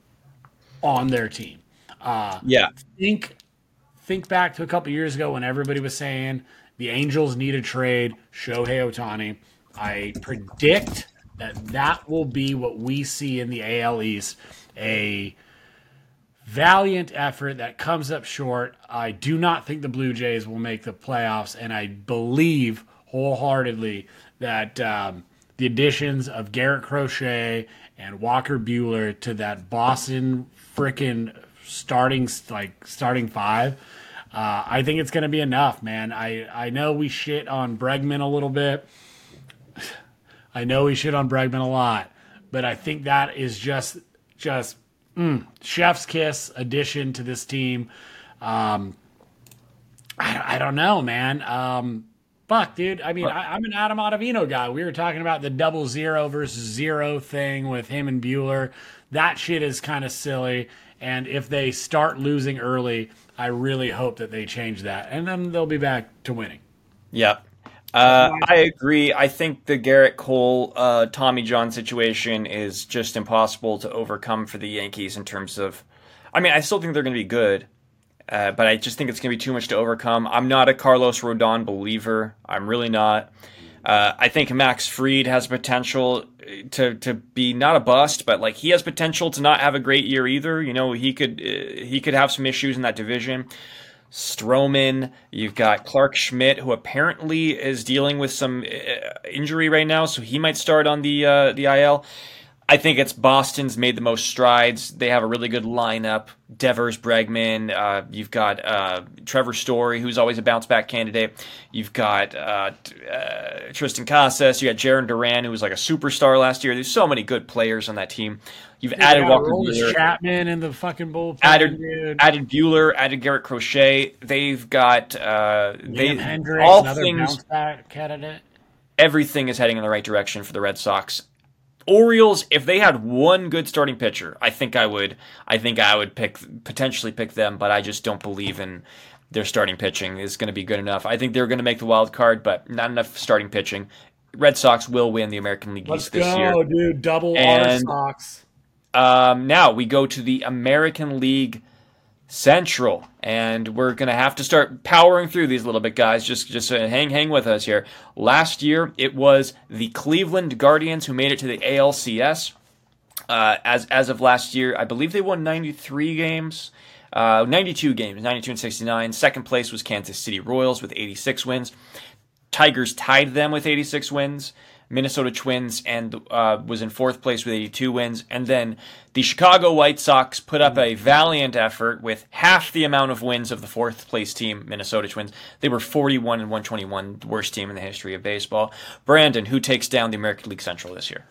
on their team. Uh, Yeah. think think back to a couple years ago when everybody was saying the Angels need a trade Shohei Ohtani. I predict that that will be what we see in the A L East, a valiant effort that comes up short. I do not think the Blue Jays will make the playoffs, and I believe wholeheartedly that um, the additions of Garrett Crochet and Walker Buehler to that Boston frickin' starting like starting five, uh, I think it's going to be enough, man. I, I know we shit on Bregman a little bit. I know we shit on Bregman a lot, but I think that is just just mm, chef's kiss addition to this team. Um, I, I don't know, man. Um, fuck, dude. I mean, I, I'm an Adam Ottavino guy. We were talking about the double zero versus zero thing with him and Bueller. That shit is kind of silly. And if they start losing early, I really hope that they change that. And then they'll be back to winning. Yeah. Uh, I agree. I think the Garrett Cole, uh, Tommy John situation is just impossible to overcome for the Yankees in terms of. I mean, I still think they're going to be good, uh, but I just think it's going to be too much to overcome. I'm not a Carlos Rodon believer. I'm really not. Uh, I think Max Fried has potential to to be not a bust, but like he has potential to not have a great year either. You know, he could uh, he could have some issues in that division. Stroman, you've got Clark Schmidt, who apparently is dealing with some uh, injury right now, so he might start on the uh, the I L. I think it's Boston's made the most strides. They have a really good lineup. Devers, Bregman. Uh, you've got uh, Trevor Story, who's always a bounce back candidate. You've got uh, uh, Tristan Casas. You got Jaron Duran, who was like a superstar last year. There's so many good players on that team. You've Yeah, added Walker Aroldis Buehler. Chapman in the fucking bullpen, Added, dude. added Bueller, added Garrett Crochet. They've got uh, they Liam Hendricks, all another things. bounce back candidate. Everything is heading in the right direction for the Red Sox. Orioles, if they had one good starting pitcher, I think I would. I think I would pick potentially pick them, but I just don't believe in their starting pitching is going to be good enough. I think they're going to make the wild card, but not enough starting pitching. Red Sox will win the American League Let's East this go, year. dude. Double R And- Sox. Um, now we go to the American League Central, and we're gonna have to start powering through these a little bit, guys. Just, just uh, hang, hang with us here. Last year, it was the Cleveland Guardians who made it to the A L C S. Uh, as as of last year, I believe they won ninety-three games, uh, ninety-two games, ninety-two and sixty-nine. Second place was Kansas City Royals with eighty-six wins. Tigers tied them with eighty-six wins. Minnesota Twins and uh, was in fourth place with eighty-two wins. And then the Chicago White Sox put up a valiant effort with half the amount of wins of the fourth place team, Minnesota Twins. They were forty-one and one twenty-one, the worst team in the history of baseball. Brandon, who takes down the American League Central this year?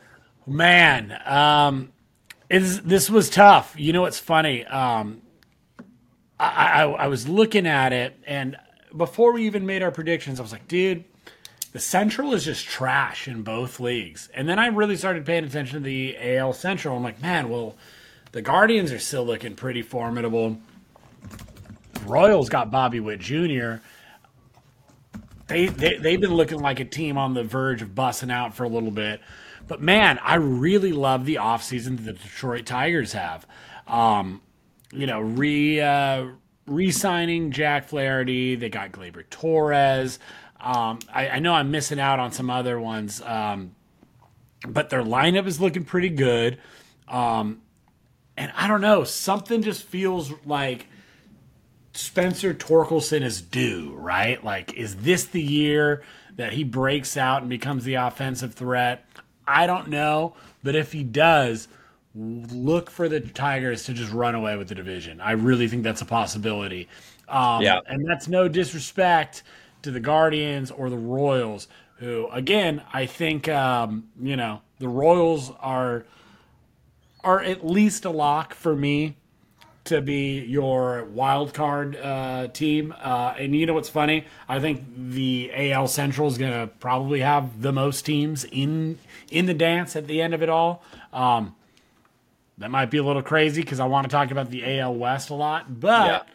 Man, um, it's, this was tough. You know what's funny? Um, I, I, I was looking at it, and before we even made our predictions, I was like, dude, the Central is just trash in both leagues. And then I really started paying attention to the A L Central. I'm like, man, well, the Guardians are still looking pretty formidable. Royals got Bobby Witt Junior They, they, they've been looking like a team on the verge of busting out for a little bit. But, man, I really love the offseason that the Detroit Tigers have. Um, you know, re, uh, re-signing Jack Flaherty. They got Gleyber Torres. Um, I, I know I'm missing out on some other ones, um, but their lineup is looking pretty good. Um, and I don't know, something just feels like Spencer Torkelson is due, right? Like, is this the year that he breaks out and becomes the offensive threat? I don't know, but if he does, look for the Tigers to just run away with the division. I really think that's a possibility. Um, Yeah. And that's no disrespect to the Guardians or the Royals, who, again, I think, um, you know, the Royals are are at least a lock for me to be your wild card uh, team. Uh, and you know what's funny? I think the A L Central is going to probably have the most teams in in the dance at the end of it all. Um, that might be a little crazy because I want to talk about the A L West a lot, but Yeah.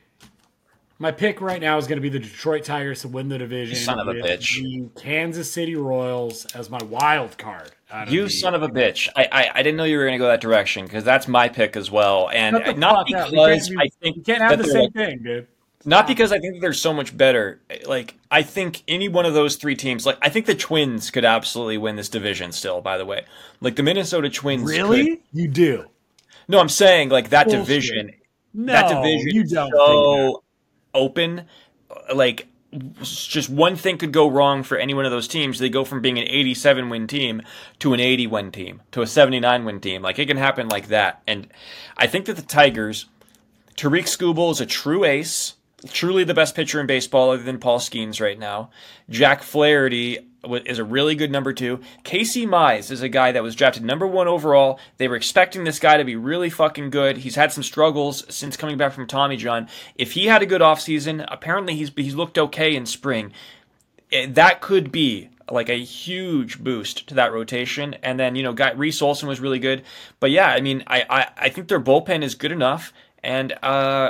my pick right now is going to be the Detroit Tigers to win the division. Son of a with bitch. The Kansas City Royals as my wild card. out of You the- son of a bitch! I I, I didn't know you were going to go that direction because that's my pick as well, and Shut the not fuck up. We because can't be- I think you can't have that the they're same thing, dude. Not because I think that they're so much better. Like, I think any one of those three teams, like, I think the Twins could absolutely win this division still, by the way. Like, the Minnesota Twins. Really? could- You do? No, I'm saying, like, that Bullshit. division. No, that division you is don't so open. Like, just one thing could go wrong for any one of those teams. They go from being an eighty-seven win team to an eighty win team to a seventy-nine win team. Like, it can happen like that. And I think that the Tigers, Tariq Skubal is a true ace. Truly the best pitcher in baseball other than Paul Skeens right now. Jack Flaherty is a really good number two. Casey Mize is a guy that was drafted number one overall. They were expecting this guy to be really fucking good. He's had some struggles since coming back from Tommy John. If he had a good offseason, apparently he's he's looked okay in spring. That could be like a huge boost to that rotation. And then, you know, guy Reese Olson was really good. But yeah, I mean, I, I, I think their bullpen is good enough. And, uh,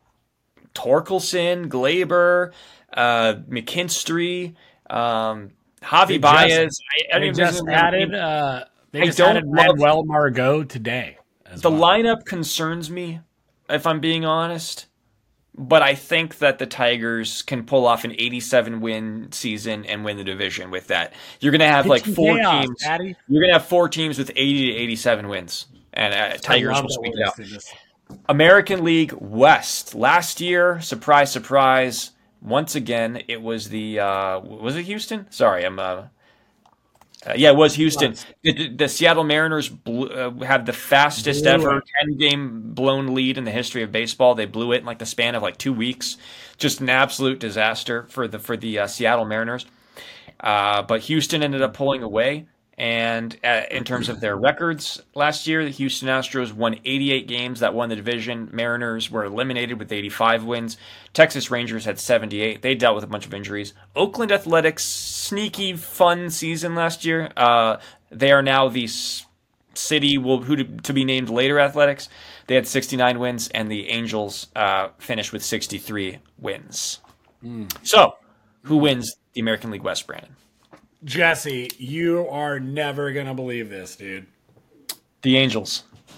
Torkelson, Glaber, uh, McKinstry, um, Javi They Baez. just- I, I They don't just even- added. Uh, they I just don't added love- Manuel Margot today. as the well. lineup concerns me, if I'm being honest. But I think that the Tigers can pull off an eighty-seven win season and win the division with that. You're going to have like Pitching four chaos, teams. Patty. You're going to have four teams with eighty to eighty-seven wins, and uh, I Tigers love will that squeak we're it out. listing this. American League West. Last year, surprise, surprise. Once again, it was the uh, was it Houston? Sorry, I'm. Uh, uh, yeah, it was Houston. The, the Seattle Mariners blew, uh, had the fastest Blew ever it. ten-game blown lead in the history of baseball. They blew it in like the span of like two weeks. Just an absolute disaster for the for the uh, Seattle Mariners. Uh, but Houston ended up pulling away. And uh, in terms of their records last year, the Houston Astros won eighty-eight games that won the division. Mariners were eliminated with eighty-five wins. Texas Rangers had seventy-eight. They dealt with a bunch of injuries. Oakland Athletics, sneaky, fun season last year. Uh, they are now the s- city will, who to, to be named later Athletics. They had sixty-nine wins, and the Angels uh, finished with sixty-three wins. Mm. So, who wins the American League West, Brandon? Jesse, you are never gonna believe this, dude. The Angels.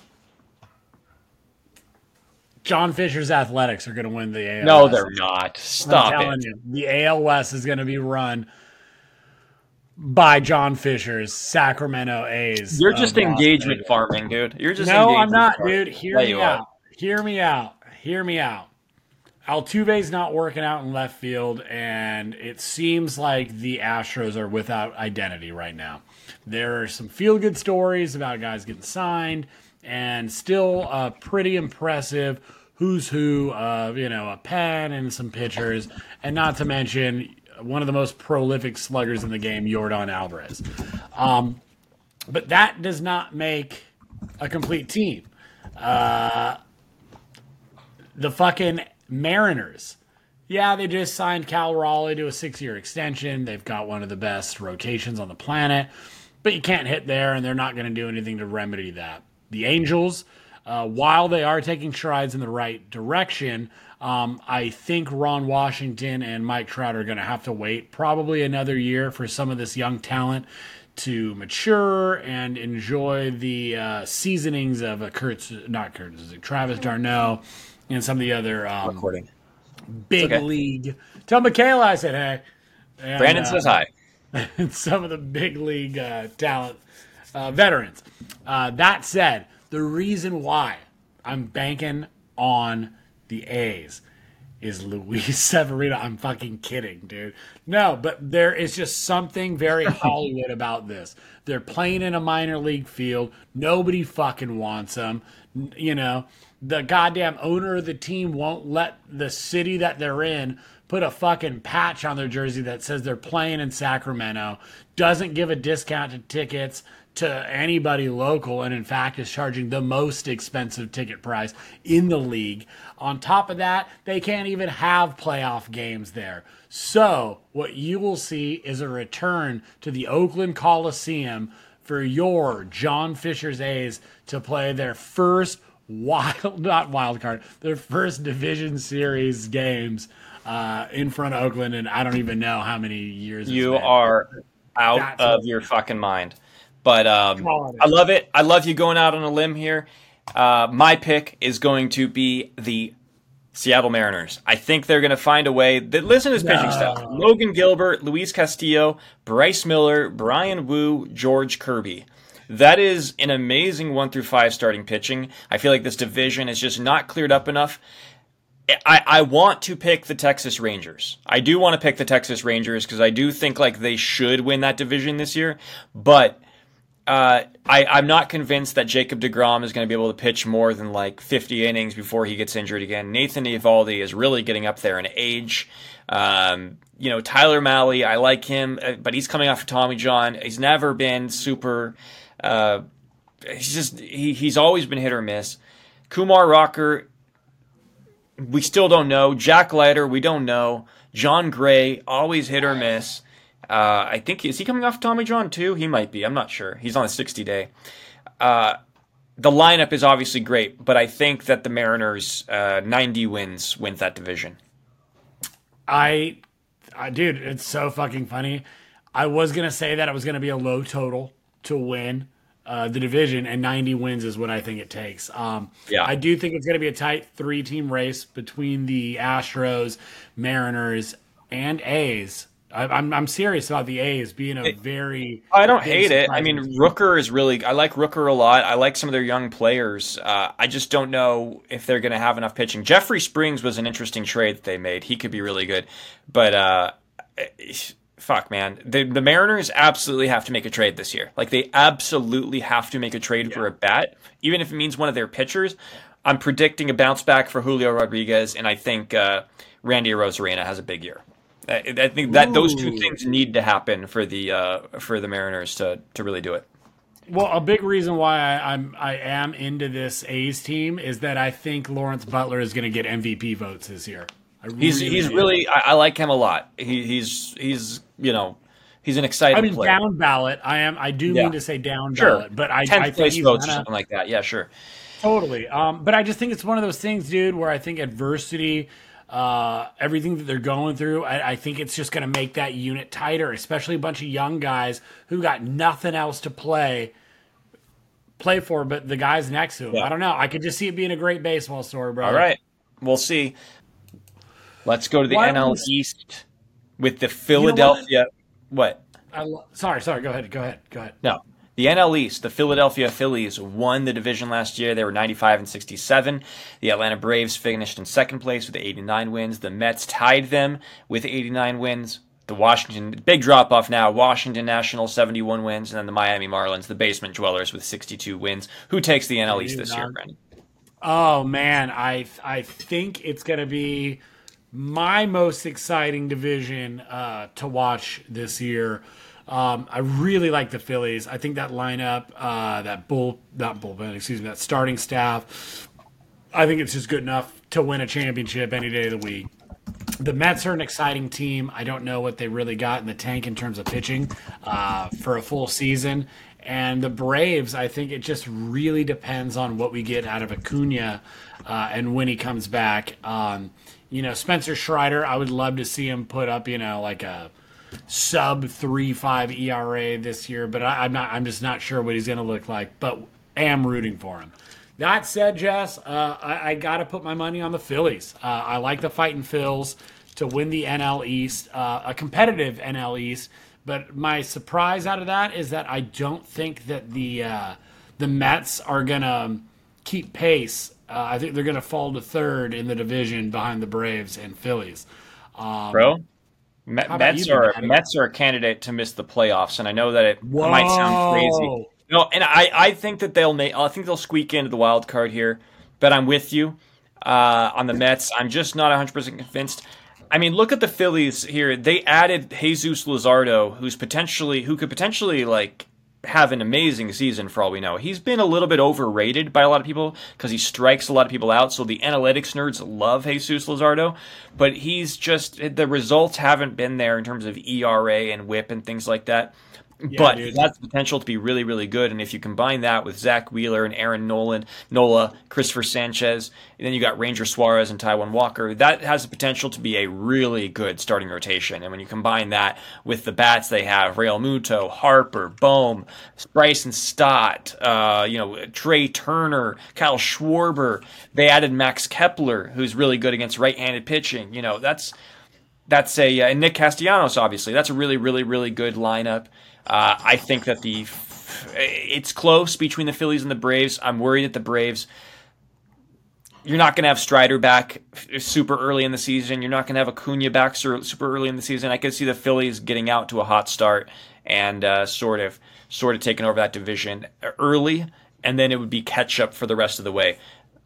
John Fisher's Athletics are gonna win the A L. No, West. they're not. I'm Stop telling it. you, the A L West is gonna be run by John Fisher's Sacramento A's. You're of just Las engagement Vegas. farming, dude. You're just No, engagement I'm not, farming. dude. Hear Yeah, me you out. are. Hear me out. Hear me out. Altuve's not working out in left field, and it seems like the Astros are without identity right now. There are some feel-good stories about guys getting signed, and still uh, pretty impressive who's who of, you know, a pen and some pitchers, and not to mention one of the most prolific sluggers in the game, Yordan Alvarez. Um, but that does not make a complete team. Uh, the fucking Mariners. Yeah, they just signed Cal Raleigh to a six-year extension. They've got one of the best rotations on the planet, but you can't hit there, and they're not going to do anything to remedy that. The Angels, uh, while they are taking strides in the right direction, um, I think Ron Washington and Mike Trout are going to have to wait probably another year for some of this young talent to mature and enjoy the uh, seasonings of a Kurt, not Kurt, Travis d'Arnaud, and some of the other um, Recording. big okay. league. Tell Michaela I said hey. And, Brandon uh, says hi. and some of the big league uh, talent uh, veterans. Uh, that said, the reason why I'm banking on the A's is Luis Severino. I'm fucking kidding, dude. No, but there is just something very Hollywood about this. They're playing in a minor league field. Nobody fucking wants them. You know, the goddamn owner of the team won't let the city that they're in put a fucking patch on their jersey that says they're playing in Sacramento. Doesn't give a discount to tickets to anybody local, and in fact is charging the most expensive ticket price in the league. On top of that, they can't even have playoff games there. So what you will see is a return to the Oakland Coliseum for your John Fisher's A's to play their first wild, not wild card, their first division series games uh, in front of Oakland, and I don't even know how many years. You are out That's of what- your fucking mind. But um, I love it. I love you going out on a limb here. Uh, my pick is going to be the Seattle Mariners. I think they're going to find a way. That, listen to this pitching No. staff. Logan Gilbert, Luis Castillo, Bryce Miller, Brian Wu, George Kirby. That is an amazing one through five starting pitching. I feel like this division is just not cleared up enough. I, I want to pick the Texas Rangers. I do want to pick the Texas Rangers because I do think like they should win that division this year. But uh, I, I'm not convinced that Jacob deGrom is going to be able to pitch more than like fifty innings before he gets injured again. Nathan Eovaldi is really getting up there in age. Um, you know, Tyler Mahle, I like him, but he's coming off of Tommy John. He's never been super. Uh, he's just he, he's always been hit or miss. Kumar Rocker, we still don't know. Jack Leiter, we don't know. John Gray, always hit or miss. Uh, I think, is he coming off Tommy John too? He might be. I'm not sure. He's on a sixty day. Uh, the lineup is obviously great, but I think that the Mariners, uh, ninety wins, wins that division. I, I, dude, it's so fucking funny. I was gonna say that it was gonna be a low total to win uh, the division, and ninety wins is what I think it takes. Um, Yeah. I do think it's gonna be a tight three-team race between the Astros, Mariners, and A's. I, I'm I'm serious about the A's being a very. I don't big hate it. I surprise. mean, Rooker is really. I like Rooker a lot. I like some of their young players. Uh, I just don't know if they're going to have enough pitching. Jeffrey Springs was an interesting trade that they made. He could be really good, but uh, fuck, man, the the Mariners absolutely have to make a trade this year. Like they absolutely have to make a trade yeah. for a bat, even if it means one of their pitchers. I'm predicting a bounce back for Julio Rodriguez, and I think uh, Randy Arozarena has a big year. I think that Ooh. those two things need to happen for the uh, for the Mariners to, to really do it. Well, a big reason why I, I'm I am into this A's team is that I think Lawrence Butler is going to get M V P votes this year. I he's really he's do. really I, I like him a lot. He, he's he's you know he's an exciting I mean player. down ballot. I am I do yeah. mean to say down sure. ballot, but I tenth I think place he's votes gonna, or something like that. Yeah, sure. Totally. Um, but I just think it's one of those things, dude, where I think adversity. Uh, everything that they're going through, I, I think it's just going to make that unit tighter, especially a bunch of young guys who got nothing else to play play for, but the guys next to him. Yeah. I don't know. I could just see it being a great baseball story, bro. All right, we'll see. Let's go to the Why N L was- East with the Philadelphia. what? I lo- sorry, sorry. Go ahead. Go ahead. Go ahead. No. The N L East, the Philadelphia Phillies won the division last year. They were ninety-five and sixty-seven. The Atlanta Braves finished in second place with eighty-nine wins. The Mets tied them with eighty-nine wins. The Washington, big drop off now. Washington Nationals, seventy-one wins. And then the Miami Marlins, the basement dwellers, with sixty-two wins. Who takes the N L East this year, Brandon? Oh, man. I, I think it's going to be my most exciting division uh, to watch this year. Um, I really like the Phillies. I think that lineup, uh, that bull, not bullpen, excuse me, that starting staff, I think it's just good enough to win a championship any day of the week. The Mets are an exciting team. I don't know what they really got in the tank in terms of pitching uh, for a full season. And the Braves, I think it just really depends on what we get out of Acuna uh, and when he comes back. Um, you know, Spencer Strider, I would love to see him put up, you know, like a sub three five E R A this year, but I, I'm not. I'm just not sure what he's going to look like. But am rooting for him. That said, Jess, uh, I, I got to put my money on the Phillies. Uh, I like the fighting Phils to win the N L East, uh, a competitive N L East. But my surprise out of that is that I don't think that the uh, the Mets are going to keep pace Uh, I think they're going to fall to third in the division behind the Braves and Phillies. Um, Bro, Met, how about Mets you, are Matty? Mets are a candidate to miss the playoffs, and I know that it Whoa. might sound crazy. No, and I, I think that they'll make. I think they'll squeak into the wild card here, but I'm with you uh, on the Mets. I'm just not one hundred percent convinced. I mean, look at the Phillies here. They added Jesus Luzardo, who's potentially who could potentially like have an amazing season for all we know. He's been a little bit overrated by a lot of people because he strikes a lot of people out. So the analytics nerds love Jesus Luzardo, but he's just the results haven't been there in terms of E R A and WHIP and things like that. Yeah, but dude. that's the potential to be really, really good. And if you combine that with Zach Wheeler and Aaron Nolan, Nola, Christopher Sanchez, and then you got Ranger Suarez and Taijuan Walker, that has the potential to be a really good starting rotation. And when you combine that with the bats they have, Real Muto, Harper, Bohm, Bryson Stott, uh, you know, Trey Turner, Kyle Schwarber, they added Max Kepler, who's really good against right-handed pitching. You know, that's that's a uh, and Nick Castellanos, obviously, that's a really, really, really good lineup. Uh, I think that the it's close between the Phillies and the Braves. I'm worried that the Braves, you're not going to have Strider back super early in the season. You're not going to have Acuna back super early in the season. I could see the Phillies getting out to a hot start and uh, sort of sort of taking over that division early, and then it would be catch up for the rest of the way.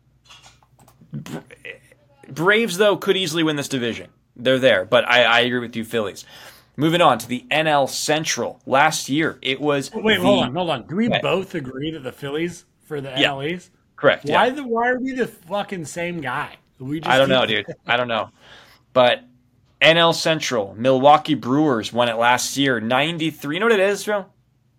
Braves, though, could easily win this division. They're there, but I, I agree with you, Phillies. Moving on to the N L Central. Last year, it was. Wait, the, hold on, hold on. Do we okay. both agree that the Phillies for the Yeah. N L East? Correct. Why yeah. the? Why are we the fucking same guy? We just I don't keep- know, dude. I don't know. But N L Central, Milwaukee Brewers won it last year, ninety-three. You know what it is, Joe?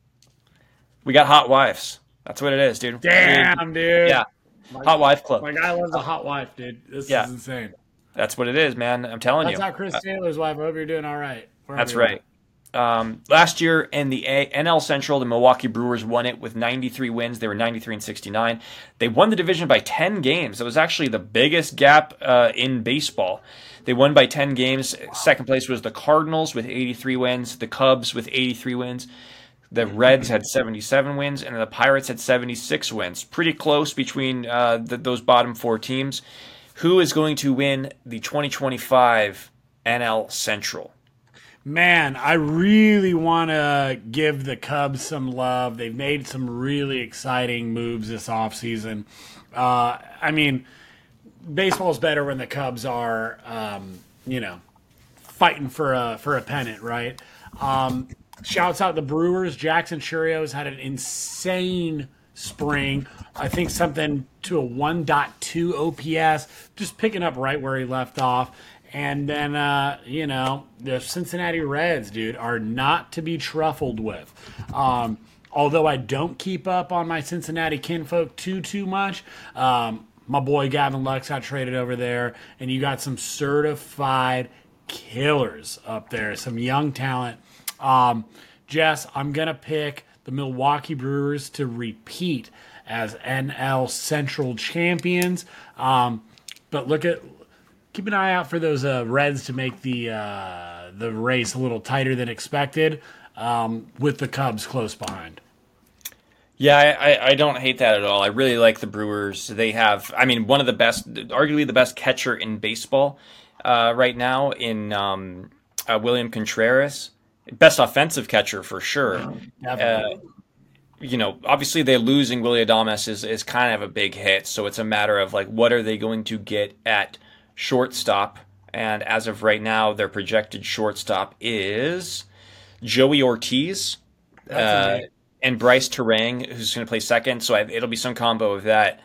We got hot wives. That's what it is, dude. Damn, dude. Yeah. My, Hot wife club. my guy loves a hot wife, dude. This Yeah. is insane. That's what it is, man. I'm telling That's you. not Chris Taylor's wife. I hope you're doing all right. Wherever That's you're right. Um, last year in the A- N L Central, the Milwaukee Brewers won it with ninety-three wins. They were ninety-three and sixty-nine. They won the division by ten games. It was actually the biggest gap uh, in baseball. They won by ten games. Second place was the Cardinals with eighty-three wins, the Cubs with eighty-three wins. The Reds had seventy-seven wins, and the Pirates had seventy-six wins. Pretty close between uh, the, those bottom four teams. Who is going to win the twenty twenty-five N L Central? Man, I really want to give the Cubs some love. They've made some really exciting moves this offseason. Uh, I mean, baseball's better when the Cubs are, um, you know, fighting for a for a pennant, right? Um, shouts out the Brewers. Jackson Churios had an insane spring. I think something to a one point two O P S, just picking up right where he left off. And then, uh, you know, the Cincinnati Reds, dude, are not to be truffled with. Um, although I don't keep up on my Cincinnati kinfolk too, too much. Um, my boy Gavin Lux got traded over there, and you got some certified killers up there, some young talent. Um, Jess, I'm going to pick the Milwaukee Brewers to repeat as N L Central champions. Um, but look at... Keep an eye out for those uh, Reds to make the uh, the race a little tighter than expected, um, with the Cubs close behind. Yeah, I, I don't hate that at all. I really like the Brewers. They have, I mean, one of the best, arguably the best catcher in baseball uh, right now in um, uh, William Contreras. Best offensive catcher for sure. Definitely. Uh, you know, obviously they're losing Willy Adames is, is kind of a big hit, so it's a matter of like, what are they going to get at shortstop? And as of right now, their projected shortstop is Joey Ortiz uh, and Bryce Terang, who's going to play second. So I, it'll be some combo of that.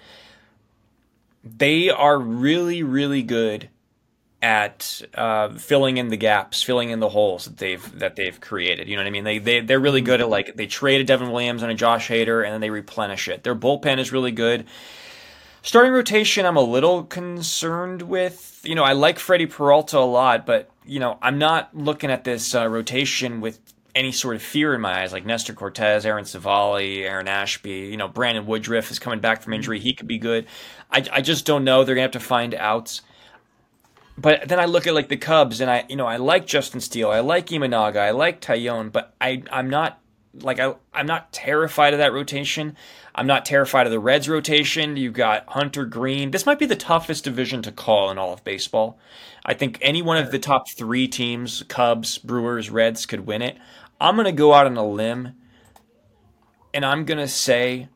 They are really, really good at uh, filling in the gaps, filling in the holes that they've that they've created. You know what I mean? They they they're really good at, like, they traded Devin Williams and a Josh Hader, and then they replenish it. Their bullpen is really good. Starting rotation, I'm a little concerned with. You know, I like Freddie Peralta a lot, but, you know, I'm not looking at this uh, rotation with any sort of fear in my eyes, like Nestor Cortez, Aaron Savali, Aaron Ashby. You know, Brandon Woodruff is coming back from injury. He could be good. I, I just don't know. They're going to have to find outs. But then I look at, like, the Cubs, and I, you know, I like Justin Steele. I like Imanaga. I like Tyone, but I, I'm not like I, I'm not terrified of that rotation. I'm not terrified of the Reds rotation. You've got Hunter Green. This might be the toughest division to call in all of baseball. I think any one of the top three teams, Cubs, Brewers, Reds, could win it. I'm going to go out on a limb, and I'm going to say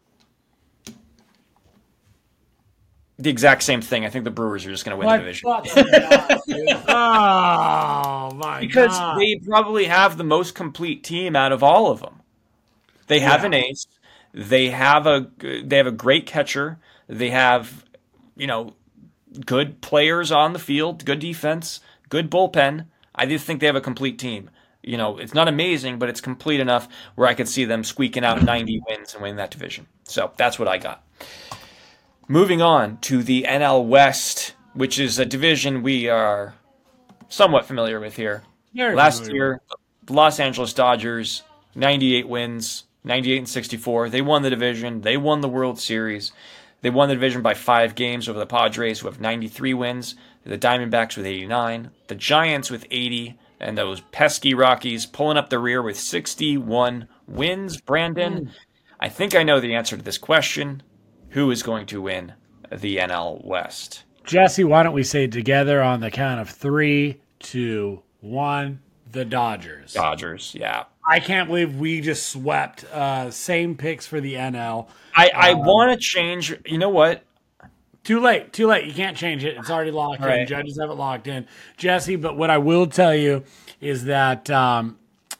the exact same thing. I think the Brewers are just going to win My the division. fucking God, oh, my Because God. they probably have the most complete team out of all of them. They have Yeah. an ace. They have a they have a great catcher. They have, you know, good players on the field, good defense, good bullpen. I just think they have a complete team. You know, it's not amazing, but it's complete enough where I could see them squeaking out ninety wins and winning that division. So that's what I got. Moving on to the N L West, which is a division we are somewhat familiar with here. Very Last familiar. year, the Los Angeles Dodgers, ninety-eight wins, ninety-eight and sixty-four. They won the division. They won the World Series. They won the division by five games over the Padres, who have ninety-three wins. The Diamondbacks with eighty-nine. The Giants with eighty. And those pesky Rockies pulling up the rear with sixty-one wins. Brandon, Mm. I think I know the answer to this question. Who is going to win the N L West? Jesse, why don't we say it together on the count of three, two, one, the Dodgers. Dodgers, yeah. I can't believe we just swept uh, same picks for the N L. I, I Um, want to change. You know what? Too late, too late. You can't change it. It's already locked All in. right. Judges have it locked in. Jesse, but what I will tell you is that um,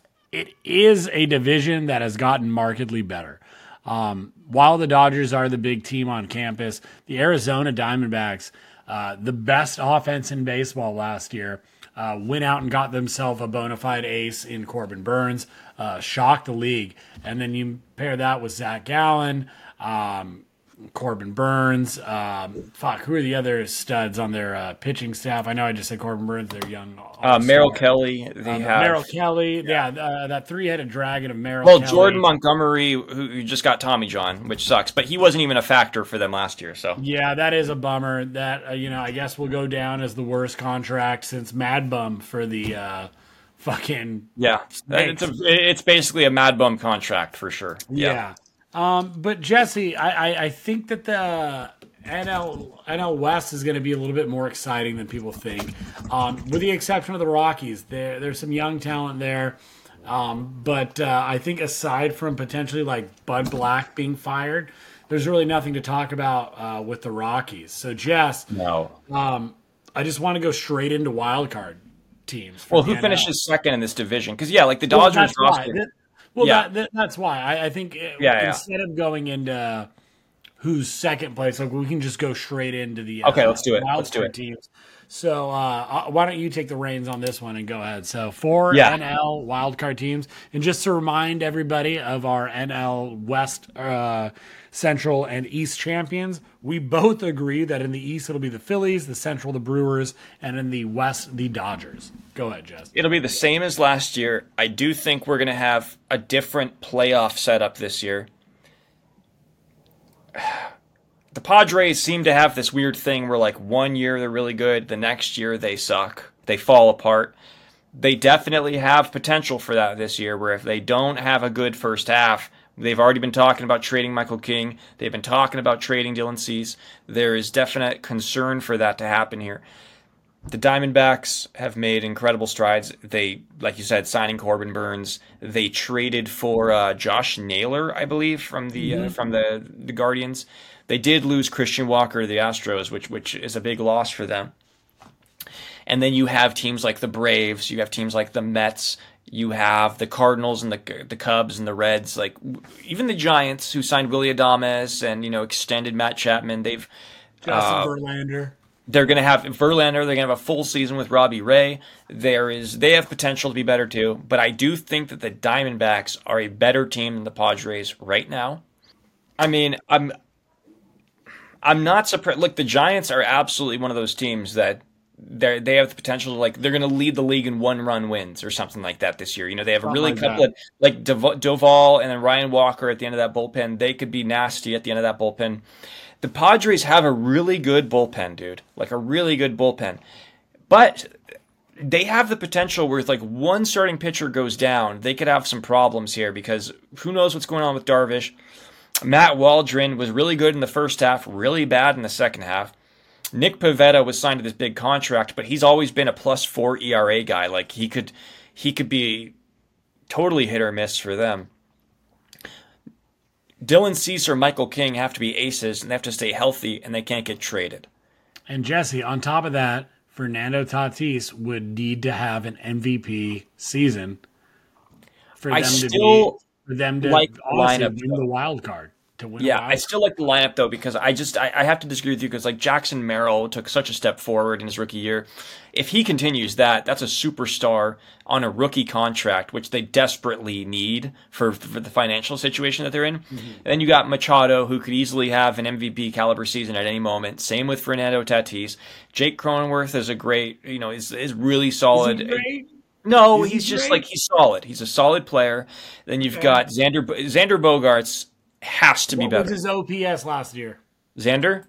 it is a division that has gotten markedly better. Um, while the Dodgers are the big team on campus, the Arizona Diamondbacks, uh, the best offense in baseball last year, uh, went out and got themselves a bona fide ace in Corbin Burns, uh, shocked the league. And then you pair that with Zach Gallen, um, Corbin Burns. Um, fuck, who are the other studs on their uh, pitching staff? I know I just said Corbin Burns. They're young. Uh, Merrill Kelly. They Um, have Merrill Kelly. Yeah, uh, that three-headed dragon of Merrill Well, Kelly. Jordan Montgomery, who who just got Tommy John, which sucks, but he wasn't even a factor for them last year. So Yeah, that is a bummer. That, uh, you know, I guess will go down as the worst contract since Mad Bum for the uh, fucking yeah, it's a, it's basically a mad bum contract for sure. yeah. Yeah, Um, but Jesse, I, I, I think that the N L N L West is going to be a little bit more exciting than people think. Um, with the exception of the Rockies, there there's some young talent there. Um, but uh, I think aside from potentially like Bud Black being fired, there's really nothing to talk about uh, with the Rockies. So Jess, no. um, I just want to go straight into wild card teams. for Well, the who N L. finishes second in this division? Because yeah, like the Well, Dodgers that's why. roster. That- well, Yeah. that, that, that's why I, I think it, Yeah, yeah. instead of going into who's second place, like we can just go straight into the Okay, uh, let's do it. wild Let's do card it. teams. So uh, uh, why don't you take the reins on this one and go ahead? So four Yeah. N L wildcard teams, and just to remind everybody of our N L West, uh, Central, and East champions, we both agree that in the East it'll be the Phillies, the Central the Brewers, and in the West the Dodgers. Go ahead, Jess. It'll be the same as last year. I do think we're going to have a different playoff setup this year. The Padres seem to have this weird thing where, like, one year they're really good, the next year they suck. They fall apart. They definitely have potential for that this year, where if they don't have a good first half, they've already been talking about trading Michael King. They've been talking about trading Dylan Cease. There is definite concern for that to happen here. The Diamondbacks have made incredible strides. They, like you said, signing Corbin Burns. They traded for uh, Josh Naylor, I believe, from the uh, from the, the Guardians. They did lose Christian Walker to the Astros, which which is a big loss for them. And then you have teams like the Braves. You have teams like the Mets. You have the Cardinals and the the Cubs and the Reds. Like even the Giants, who signed Willie Adames and you know extended Matt Chapman. They've Justin uh, Verlander. They're going to have Verlander. They're going to have a full season with Robbie Ray. There is, they have potential to be better too. But I do think that the Diamondbacks are a better team than the Padres right now. I mean, I'm, I'm not surprised. Look, the Giants are absolutely one of those teams that they they have the potential to like they're going to lead the league in one run wins or something like that this year. You know, they have a Something really like couple that. of like Dov- Doval and then Ryan Walker at the end of that bullpen. They could be nasty at the end of that bullpen. The Padres have a really good bullpen, dude. Like a really good bullpen. But they have the potential where if like one starting pitcher goes down, they could have some problems here because who knows what's going on with Darvish. Matt Waldron was really good in the first half, really bad in the second half. Nick Pivetta was signed to this big contract, but he's always been a plus four E R A guy. Like he could, he could be totally hit or miss for them. Dylan Cease or Michael King have to be aces, and they have to stay healthy, and they can't get traded. And Jesse, on top of that, Fernando Tatis would need to have an M V P season for I them to still be, for them to like the honestly lineup, win though. the wild card. To win Yeah, the wild I still like the lineup though because I just I, I have to disagree with you because like Jackson Merrill took such a step forward in his rookie year. If he continues that, that's a superstar on a rookie contract, which they desperately need for, for the financial situation that they're in. Mm-hmm. And then you got Machado, who could easily have an M V P caliber season at any moment. Same with Fernando Tatis. Jake Cronenworth is a great, you know, is is really solid. Is he great? No, Is he he's just great? like he's solid. He's a solid player. Then you've got Xander Xander Bogaerts has to be What better. was his O P S last year? Xander?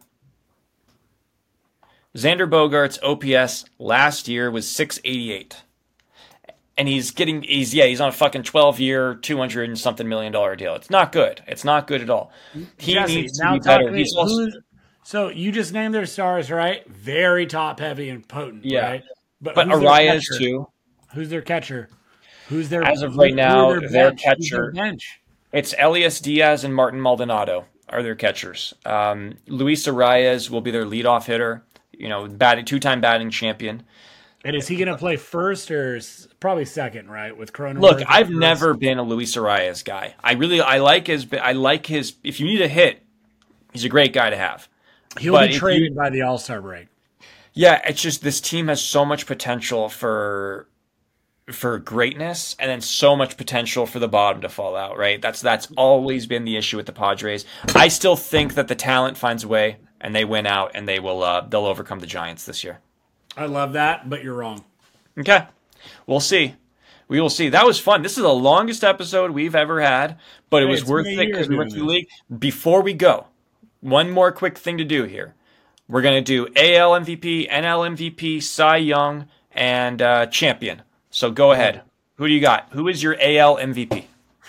Xander Bogaerts' O P S last year was six eighty-eight. And he's getting, he's, yeah, he's on a fucking twelve year, two hundred and something million dollar deal. It's not good. It's not good at all. He Jesse, needs to now be talk better. to me. He's also, Who's- so you just named their stars, right? Very top heavy and potent, Yeah. right? but who's their Arias catcher? too. Who's their catcher? Who's their As of who- right who now, are their bench? Who's their catcher- bench. It's Elias Diaz and Martin Maldonado are their catchers. Um, Luis Arias will be their leadoff hitter. You know, batting two-time batting champion. And is he going to play first or s- probably second, right? With Cronenworth. Look, I've first? never been a Luis Arias guy. I really, I like his, I like his. If you need a hit, he's a great guy to have. He'll but be if traded you- by the All Star break. Yeah, it's just this team has so much potential for for greatness and then so much potential for the bottom to fall out, right? That's that's always been the issue with the Padres. I still think that the talent finds a way and they win out and they will uh, they'll overcome the Giants this year. I love that, but you're wrong. Okay. We'll see. We will see. That was fun. This is the longest episode we've ever had, but it Hey, was it's worth been a it year because we went doing through the league. Before we go, one more quick thing to do here. We're going to do A L M V P, N L M V P, Cy Young, and uh, champion. So go ahead. Who do you got? Who is your A L M V P?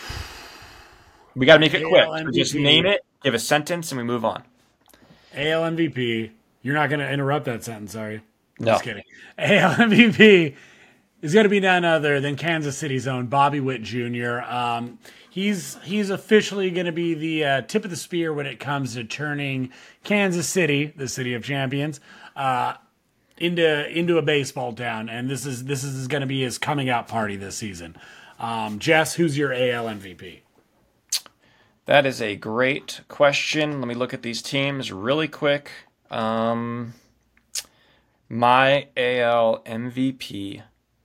We got to make it quick. A L So just M V P. name it, give a sentence, and we move on. A L M V P. You're not going to interrupt that sentence, are you? No. Just kidding. A L M V P is going to be none other than Kansas City's own Bobby Witt Junior Um, he's he's officially going to be the uh, tip of the spear when it comes to turning Kansas City, the city of champions, uh, into into a baseball town. And this is this is going to be his coming out party this season. Um, Jess, who's your A L M V P? That is a great question. Let me look at these teams really quick. Um, my A L M V P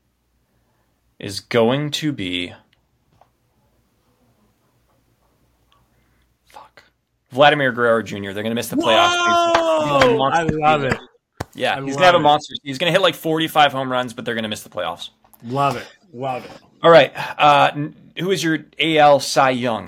is going to be fuck Vladimir Guerrero Junior They're going to miss the playoffs. Whoa! I love it. Yeah, I he's love going to have a it. monster. He's going to hit like forty-five home runs, but they're going to miss the playoffs. Love it. Love it. All right. Uh, n- who is your A L Cy Young?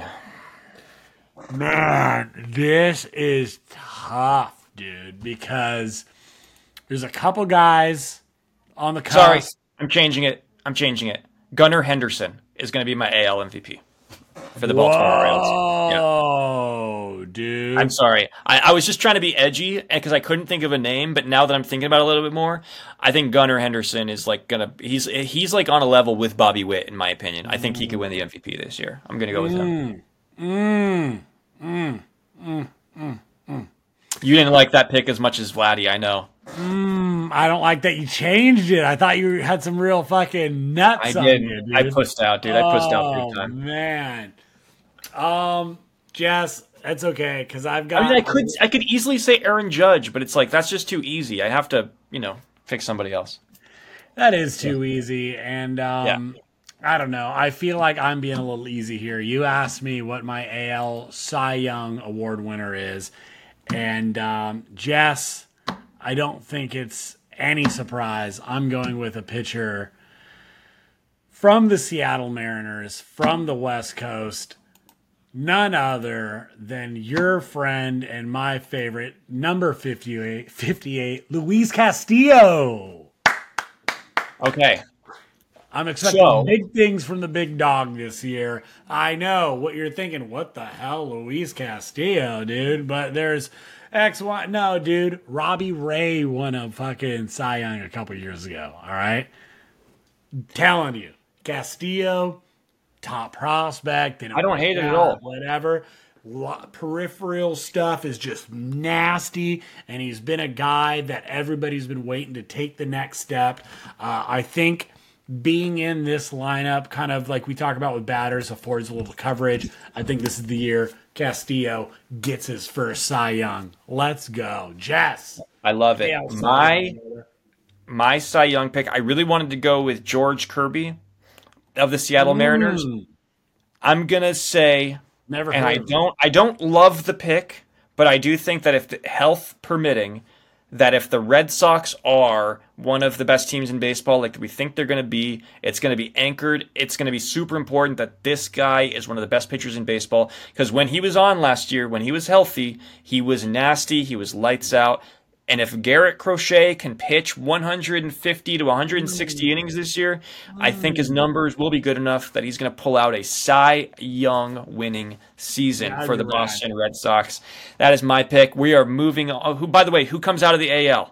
Man, this is tough, dude, because there's a couple guys on the cusp. Sorry, I'm changing it. I'm changing it. Gunnar Henderson is going to be my A L M V P for the Baltimore Orioles. Yeah. Oh, dude. I'm sorry. I, I was just trying to be edgy because I couldn't think of a name, but now that I'm thinking about it a little bit more, I think Gunnar Henderson is like gonna he's he's like on a level with Bobby Witt in my opinion. I think he could win the M V P this year. I'm gonna go with him. Mm, mm, mm, mm, mm. You didn't like that pick as much as Vladdy, I know. Mm, I don't like that you changed it. I thought you had some real fucking nuts I on did. you, dude. I pushed out, dude. I pushed out Oh, big time. man. Um, Jess, that's okay because I've got. I mean, I could I could easily say Aaron Judge, but it's like that's just too easy. I have to, you know, pick somebody else. That is too easy, and um, I don't know. I feel like I'm being a little easy here. You asked me what my A L Cy Young Award winner is, and um, Jess, I don't think it's any surprise. I'm going with a pitcher from the Seattle Mariners, from the West Coast, none other than your friend and my favorite, number fifty-eight, fifty-eight Luis Castillo. Okay. I'm expecting So- big things from the big dog this year. I know what you're thinking. What the hell, Luis Castillo, dude? But there's X, Y. No, dude. Robbie Ray won a fucking Cy Young a couple years ago. All right. Telling you, Castillo, top prospect. I don't hate it at out, all. Whatever. Lo- Peripheral stuff is just nasty, and he's been a guy that everybody's been waiting to take the next step. Uh, I think being in this lineup, kind of like we talk about with batters, affords a little coverage. I think this is the year Castillo gets his first Cy Young. Let's go, Jess. I love it. Yeah, Cy My Young. my Cy Young pick, I really wanted to go with George Kirby of the Seattle Mariners. Mm, I'm gonna say, never and heard I of him. don't I don't love the pick, but I do think that if the health permitting, that if the Red Sox are one of the best teams in baseball, like we think they're going to be, it's going to be anchored. It's going to be super important that this guy is one of the best pitchers in baseball, because when he was on last year, when he was healthy, he was nasty. He was lights out. And if Garrett Crochet can pitch one hundred fifty to one hundred sixty innings this year, I think his numbers will be good enough that he's going to pull out a Cy Young winning season That'd for the be rad. Boston Red Sox. That is my pick. We are moving on. Who, by the way, who comes out of the A L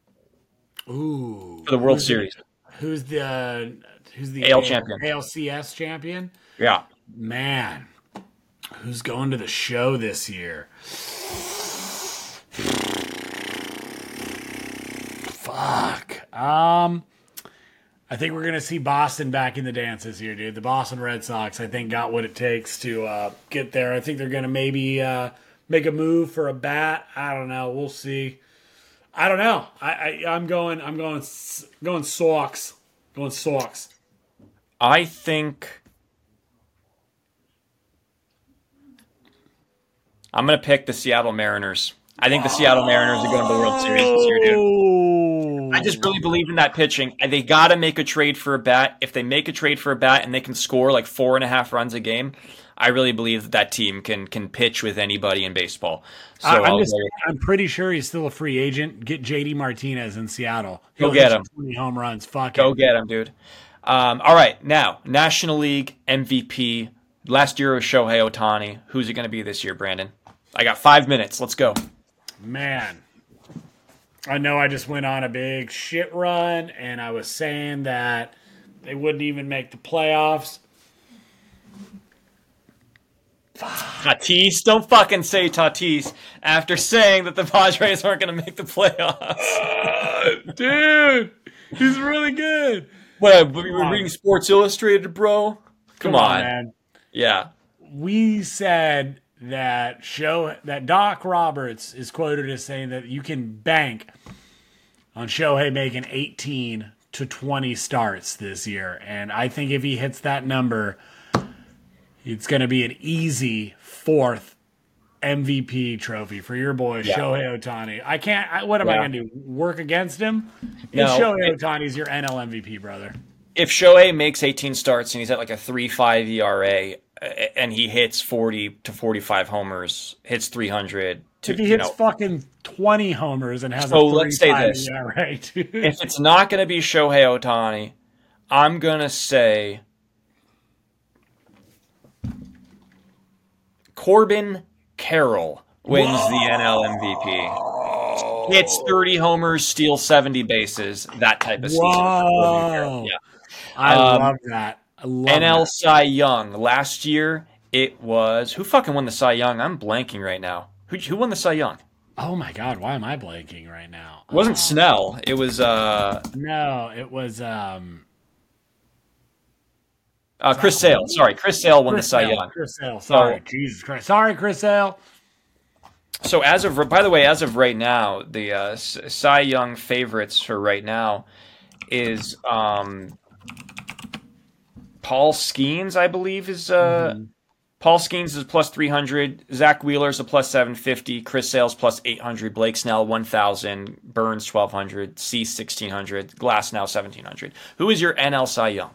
Ooh, for the World who's Series? Who's the uh, who's the A L champion. A L C S champion? Yeah. Man, who's going to the show this year? Fuck. Um, I think we're gonna see Boston back in the dance this year, dude. The Boston Red Sox, I think, got what it takes to uh, get there. I think they're gonna maybe uh, make a move for a bat. I don't know. We'll see. I don't know. I, I I'm going. I'm going. s- Going Sox. Going Sox. I think I'm going to pick the Seattle Mariners. I think the Seattle Mariners are going to the World Series this year, dude. Oh, I just really believe in that pitching. And They got to make a trade for a bat. If they make a trade for a bat and they can score like four and a half runs a game, I really believe that that team can can pitch with anybody in baseball. So I- I'm I'll just. go- I'm pretty sure he's still a free agent. Get J D Martinez in Seattle. Go He'll get hit him. twenty home runs. Fuck Go it. get him, dude. Um, all right, now National League M V P. Last year was Shohei Ohtani. Who's it going to be this year, Brandon? I got five minutes. Let's go. Man, I know I just went on a big shit run, and I was saying that they wouldn't even make the playoffs. Tatis, don't fucking say Tatis after saying that the Padres aren't going to make the playoffs. Dude, he's really good. What? We were on. reading Sports Illustrated, bro. Come, on. man. Yeah. We said that show that Doc Roberts is quoted as saying that you can bank on Shohei making eighteen to twenty starts this year. And I think if he hits that number, it's going to be an easy fourth M V P trophy for your boy, Yeah. Shohei Ohtani. I can't, I, what am I Yeah. going to do? Work against him? No. It's Shohei Ohtani's your N L M V P, brother. If Shohei makes eighteen starts and he's at like a three point five E R A uh, and he hits forty to forty-five homers, hits three hundred to, If he you hits know, fucking twenty homers and has So a let's say three point five this. E R A, dude. if it's not going to be Shohei Ohtani, I'm going to say Corbin Carroll wins the N L M V P. Hits thirty homers, steals seventy bases, that type of season. for Corbin Carroll. Whoa. Yeah. I Um, love that. I love N L that. Cy Young. Last year, it was... Who fucking won the Cy Young? I'm blanking right now. Who, who won the Cy Young? Oh my God, why am I blanking right now? It wasn't Uh, Snell. It was uh, No, it was um uh, Chris Sale. Sorry, Chris Sale won Chris the Cy Sale. Young. Chris Sale. Sorry, So- Jesus Christ. Sorry, Chris Sale. So as of by the way, as of right now, the uh, Cy Young favorites for right now is um, Paul Skeens, I believe is uh, Mm-hmm. Paul Skeens is plus three hundred, Zach Wheeler's a plus seven fifty, Chris Sale's plus eight hundred, Blake Snell one thousand, Burns twelve hundred, Cease sixteen hundred, Glass now seventeen hundred. Who is your N L Cy Young?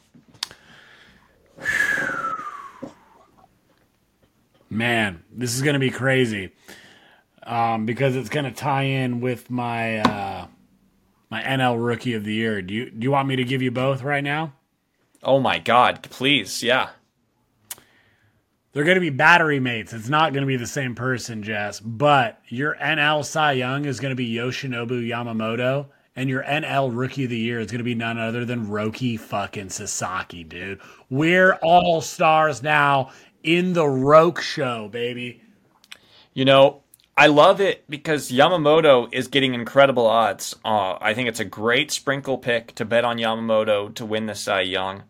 Man, this is going to be crazy um, because it's going to tie in with my uh, my N L Rookie of the Year. Do you do you want me to give you both right now? Oh my God, please, yeah. They're going to be battery mates. It's not going to be the same person, Jess. But your N L Cy Young is going to be Yoshinobu Yamamoto, and your N L Rookie of the Year is going to be none other than Roki fucking Sasaki, dude. We're all stars now in the Roke show, baby. You know, I love it because Yamamoto is getting incredible odds. Uh, I think it's a great sprinkle pick to bet on Yamamoto to win the Cy Young.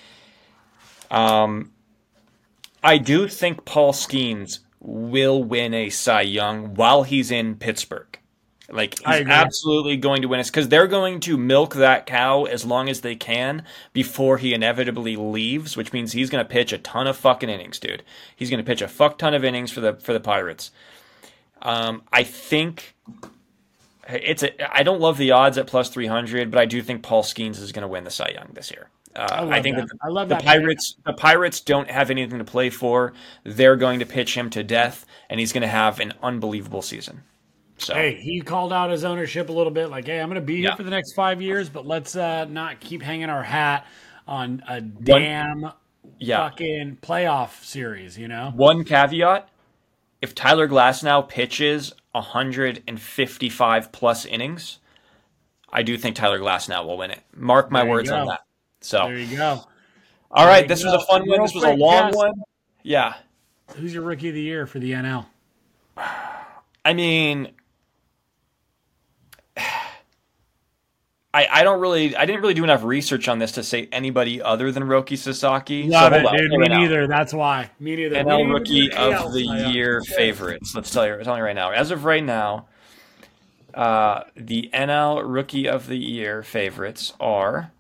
Um, I do think Paul Skeens will win a Cy Young while he's in Pittsburgh. Like, he's absolutely going to win it because they're going to milk that cow as long as they can before he inevitably leaves, which means he's going to pitch a ton of fucking innings, dude. He's going to pitch a fuck ton of innings for the for the Pirates. Um, I think it's a. I don't love the odds at plus three hundred, but I do think Paul Skeens is going to win the Cy Young this year. Uh, I, I think that. that the, I love the that Pirates. The Pirates don't have anything to play for. They're going to pitch him to death, and he's going to have an unbelievable season. So. Hey, he called out his ownership a little bit, like, "Hey, I'm going to be here Yeah. for the next five years, but let's uh, not keep hanging our hat on a damn One, yeah. fucking playoff series." You know. One caveat: if Tyler Glasnow pitches one hundred fifty-five plus innings, I do think Tyler Glasnow will win it. Mark my There you words go. on that. So, There you go. all There right, you this go. was a fun one. Real This was a quick, long Jess, one. Yeah. Who's your Rookie of the Year for the N L? I mean, I I don't really I didn't really do enough research on this to say anybody other than Roki Sasaki. Love so it, hold on, dude. I'll Me tell you right neither. That's why. Me neither. now. Me N L neither. Rookie A L of the Cy Young. Year favorites. Let's tell you, tell you right now. As of right now, uh, the N L Rookie of the Year favorites are.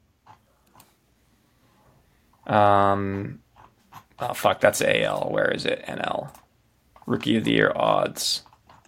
Um, oh fuck, that's A L. Where is it? N L Rookie of the Year odds.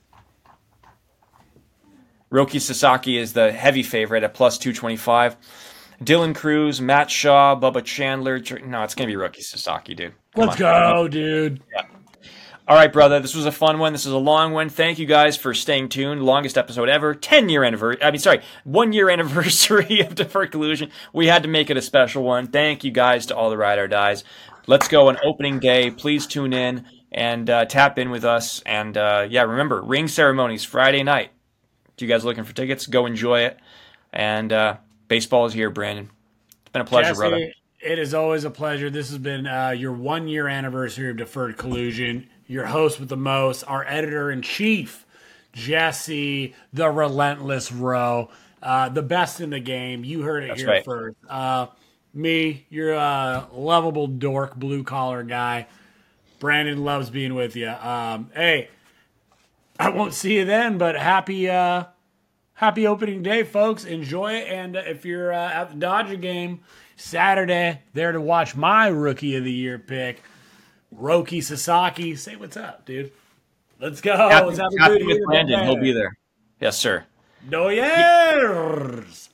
Roki Sasaki is the heavy favorite at plus two twenty-five. Dylan Cruz, Matt Shaw, Bubba Chandler. No, it's going to be Roki Sasaki, dude. Come Let's on. go, dude. Yeah. All right, brother. This was a fun one. This is a long one. Thank you guys for staying tuned. Longest episode ever. ten-year anniversary. I mean, sorry, one-year anniversary of Deferred Collusion. We had to make it a special one. Thank you guys to all the Ride or Dies. Let's go on opening day. Please tune in and uh, tap in with us. And, uh, yeah, remember, ring ceremonies Friday night. If you guys are looking for tickets, go enjoy it. And uh, baseball is here, Brandon. It's been a pleasure, Jesse, brother. it is always a pleasure. This has been uh, your one-year anniversary of Deferred Collusion. Your host with the most, our editor-in-chief, Jesse, the Relentless Rowe, uh, the best in the game. You heard it That's here right. first. Uh, me, you're a lovable dork, blue-collar guy. Brandon loves being with you. Um, hey, I won't see you then, but happy uh, happy opening day, folks. Enjoy it. And if you're uh, at the Dodger game Saturday, there to watch my Rookie of the Year pick, Roki Sasaki, say what's up, dude. Let's go. Happy, Let's have a happy good with year Brandon. He'll together. be there. Yes, sir. No years.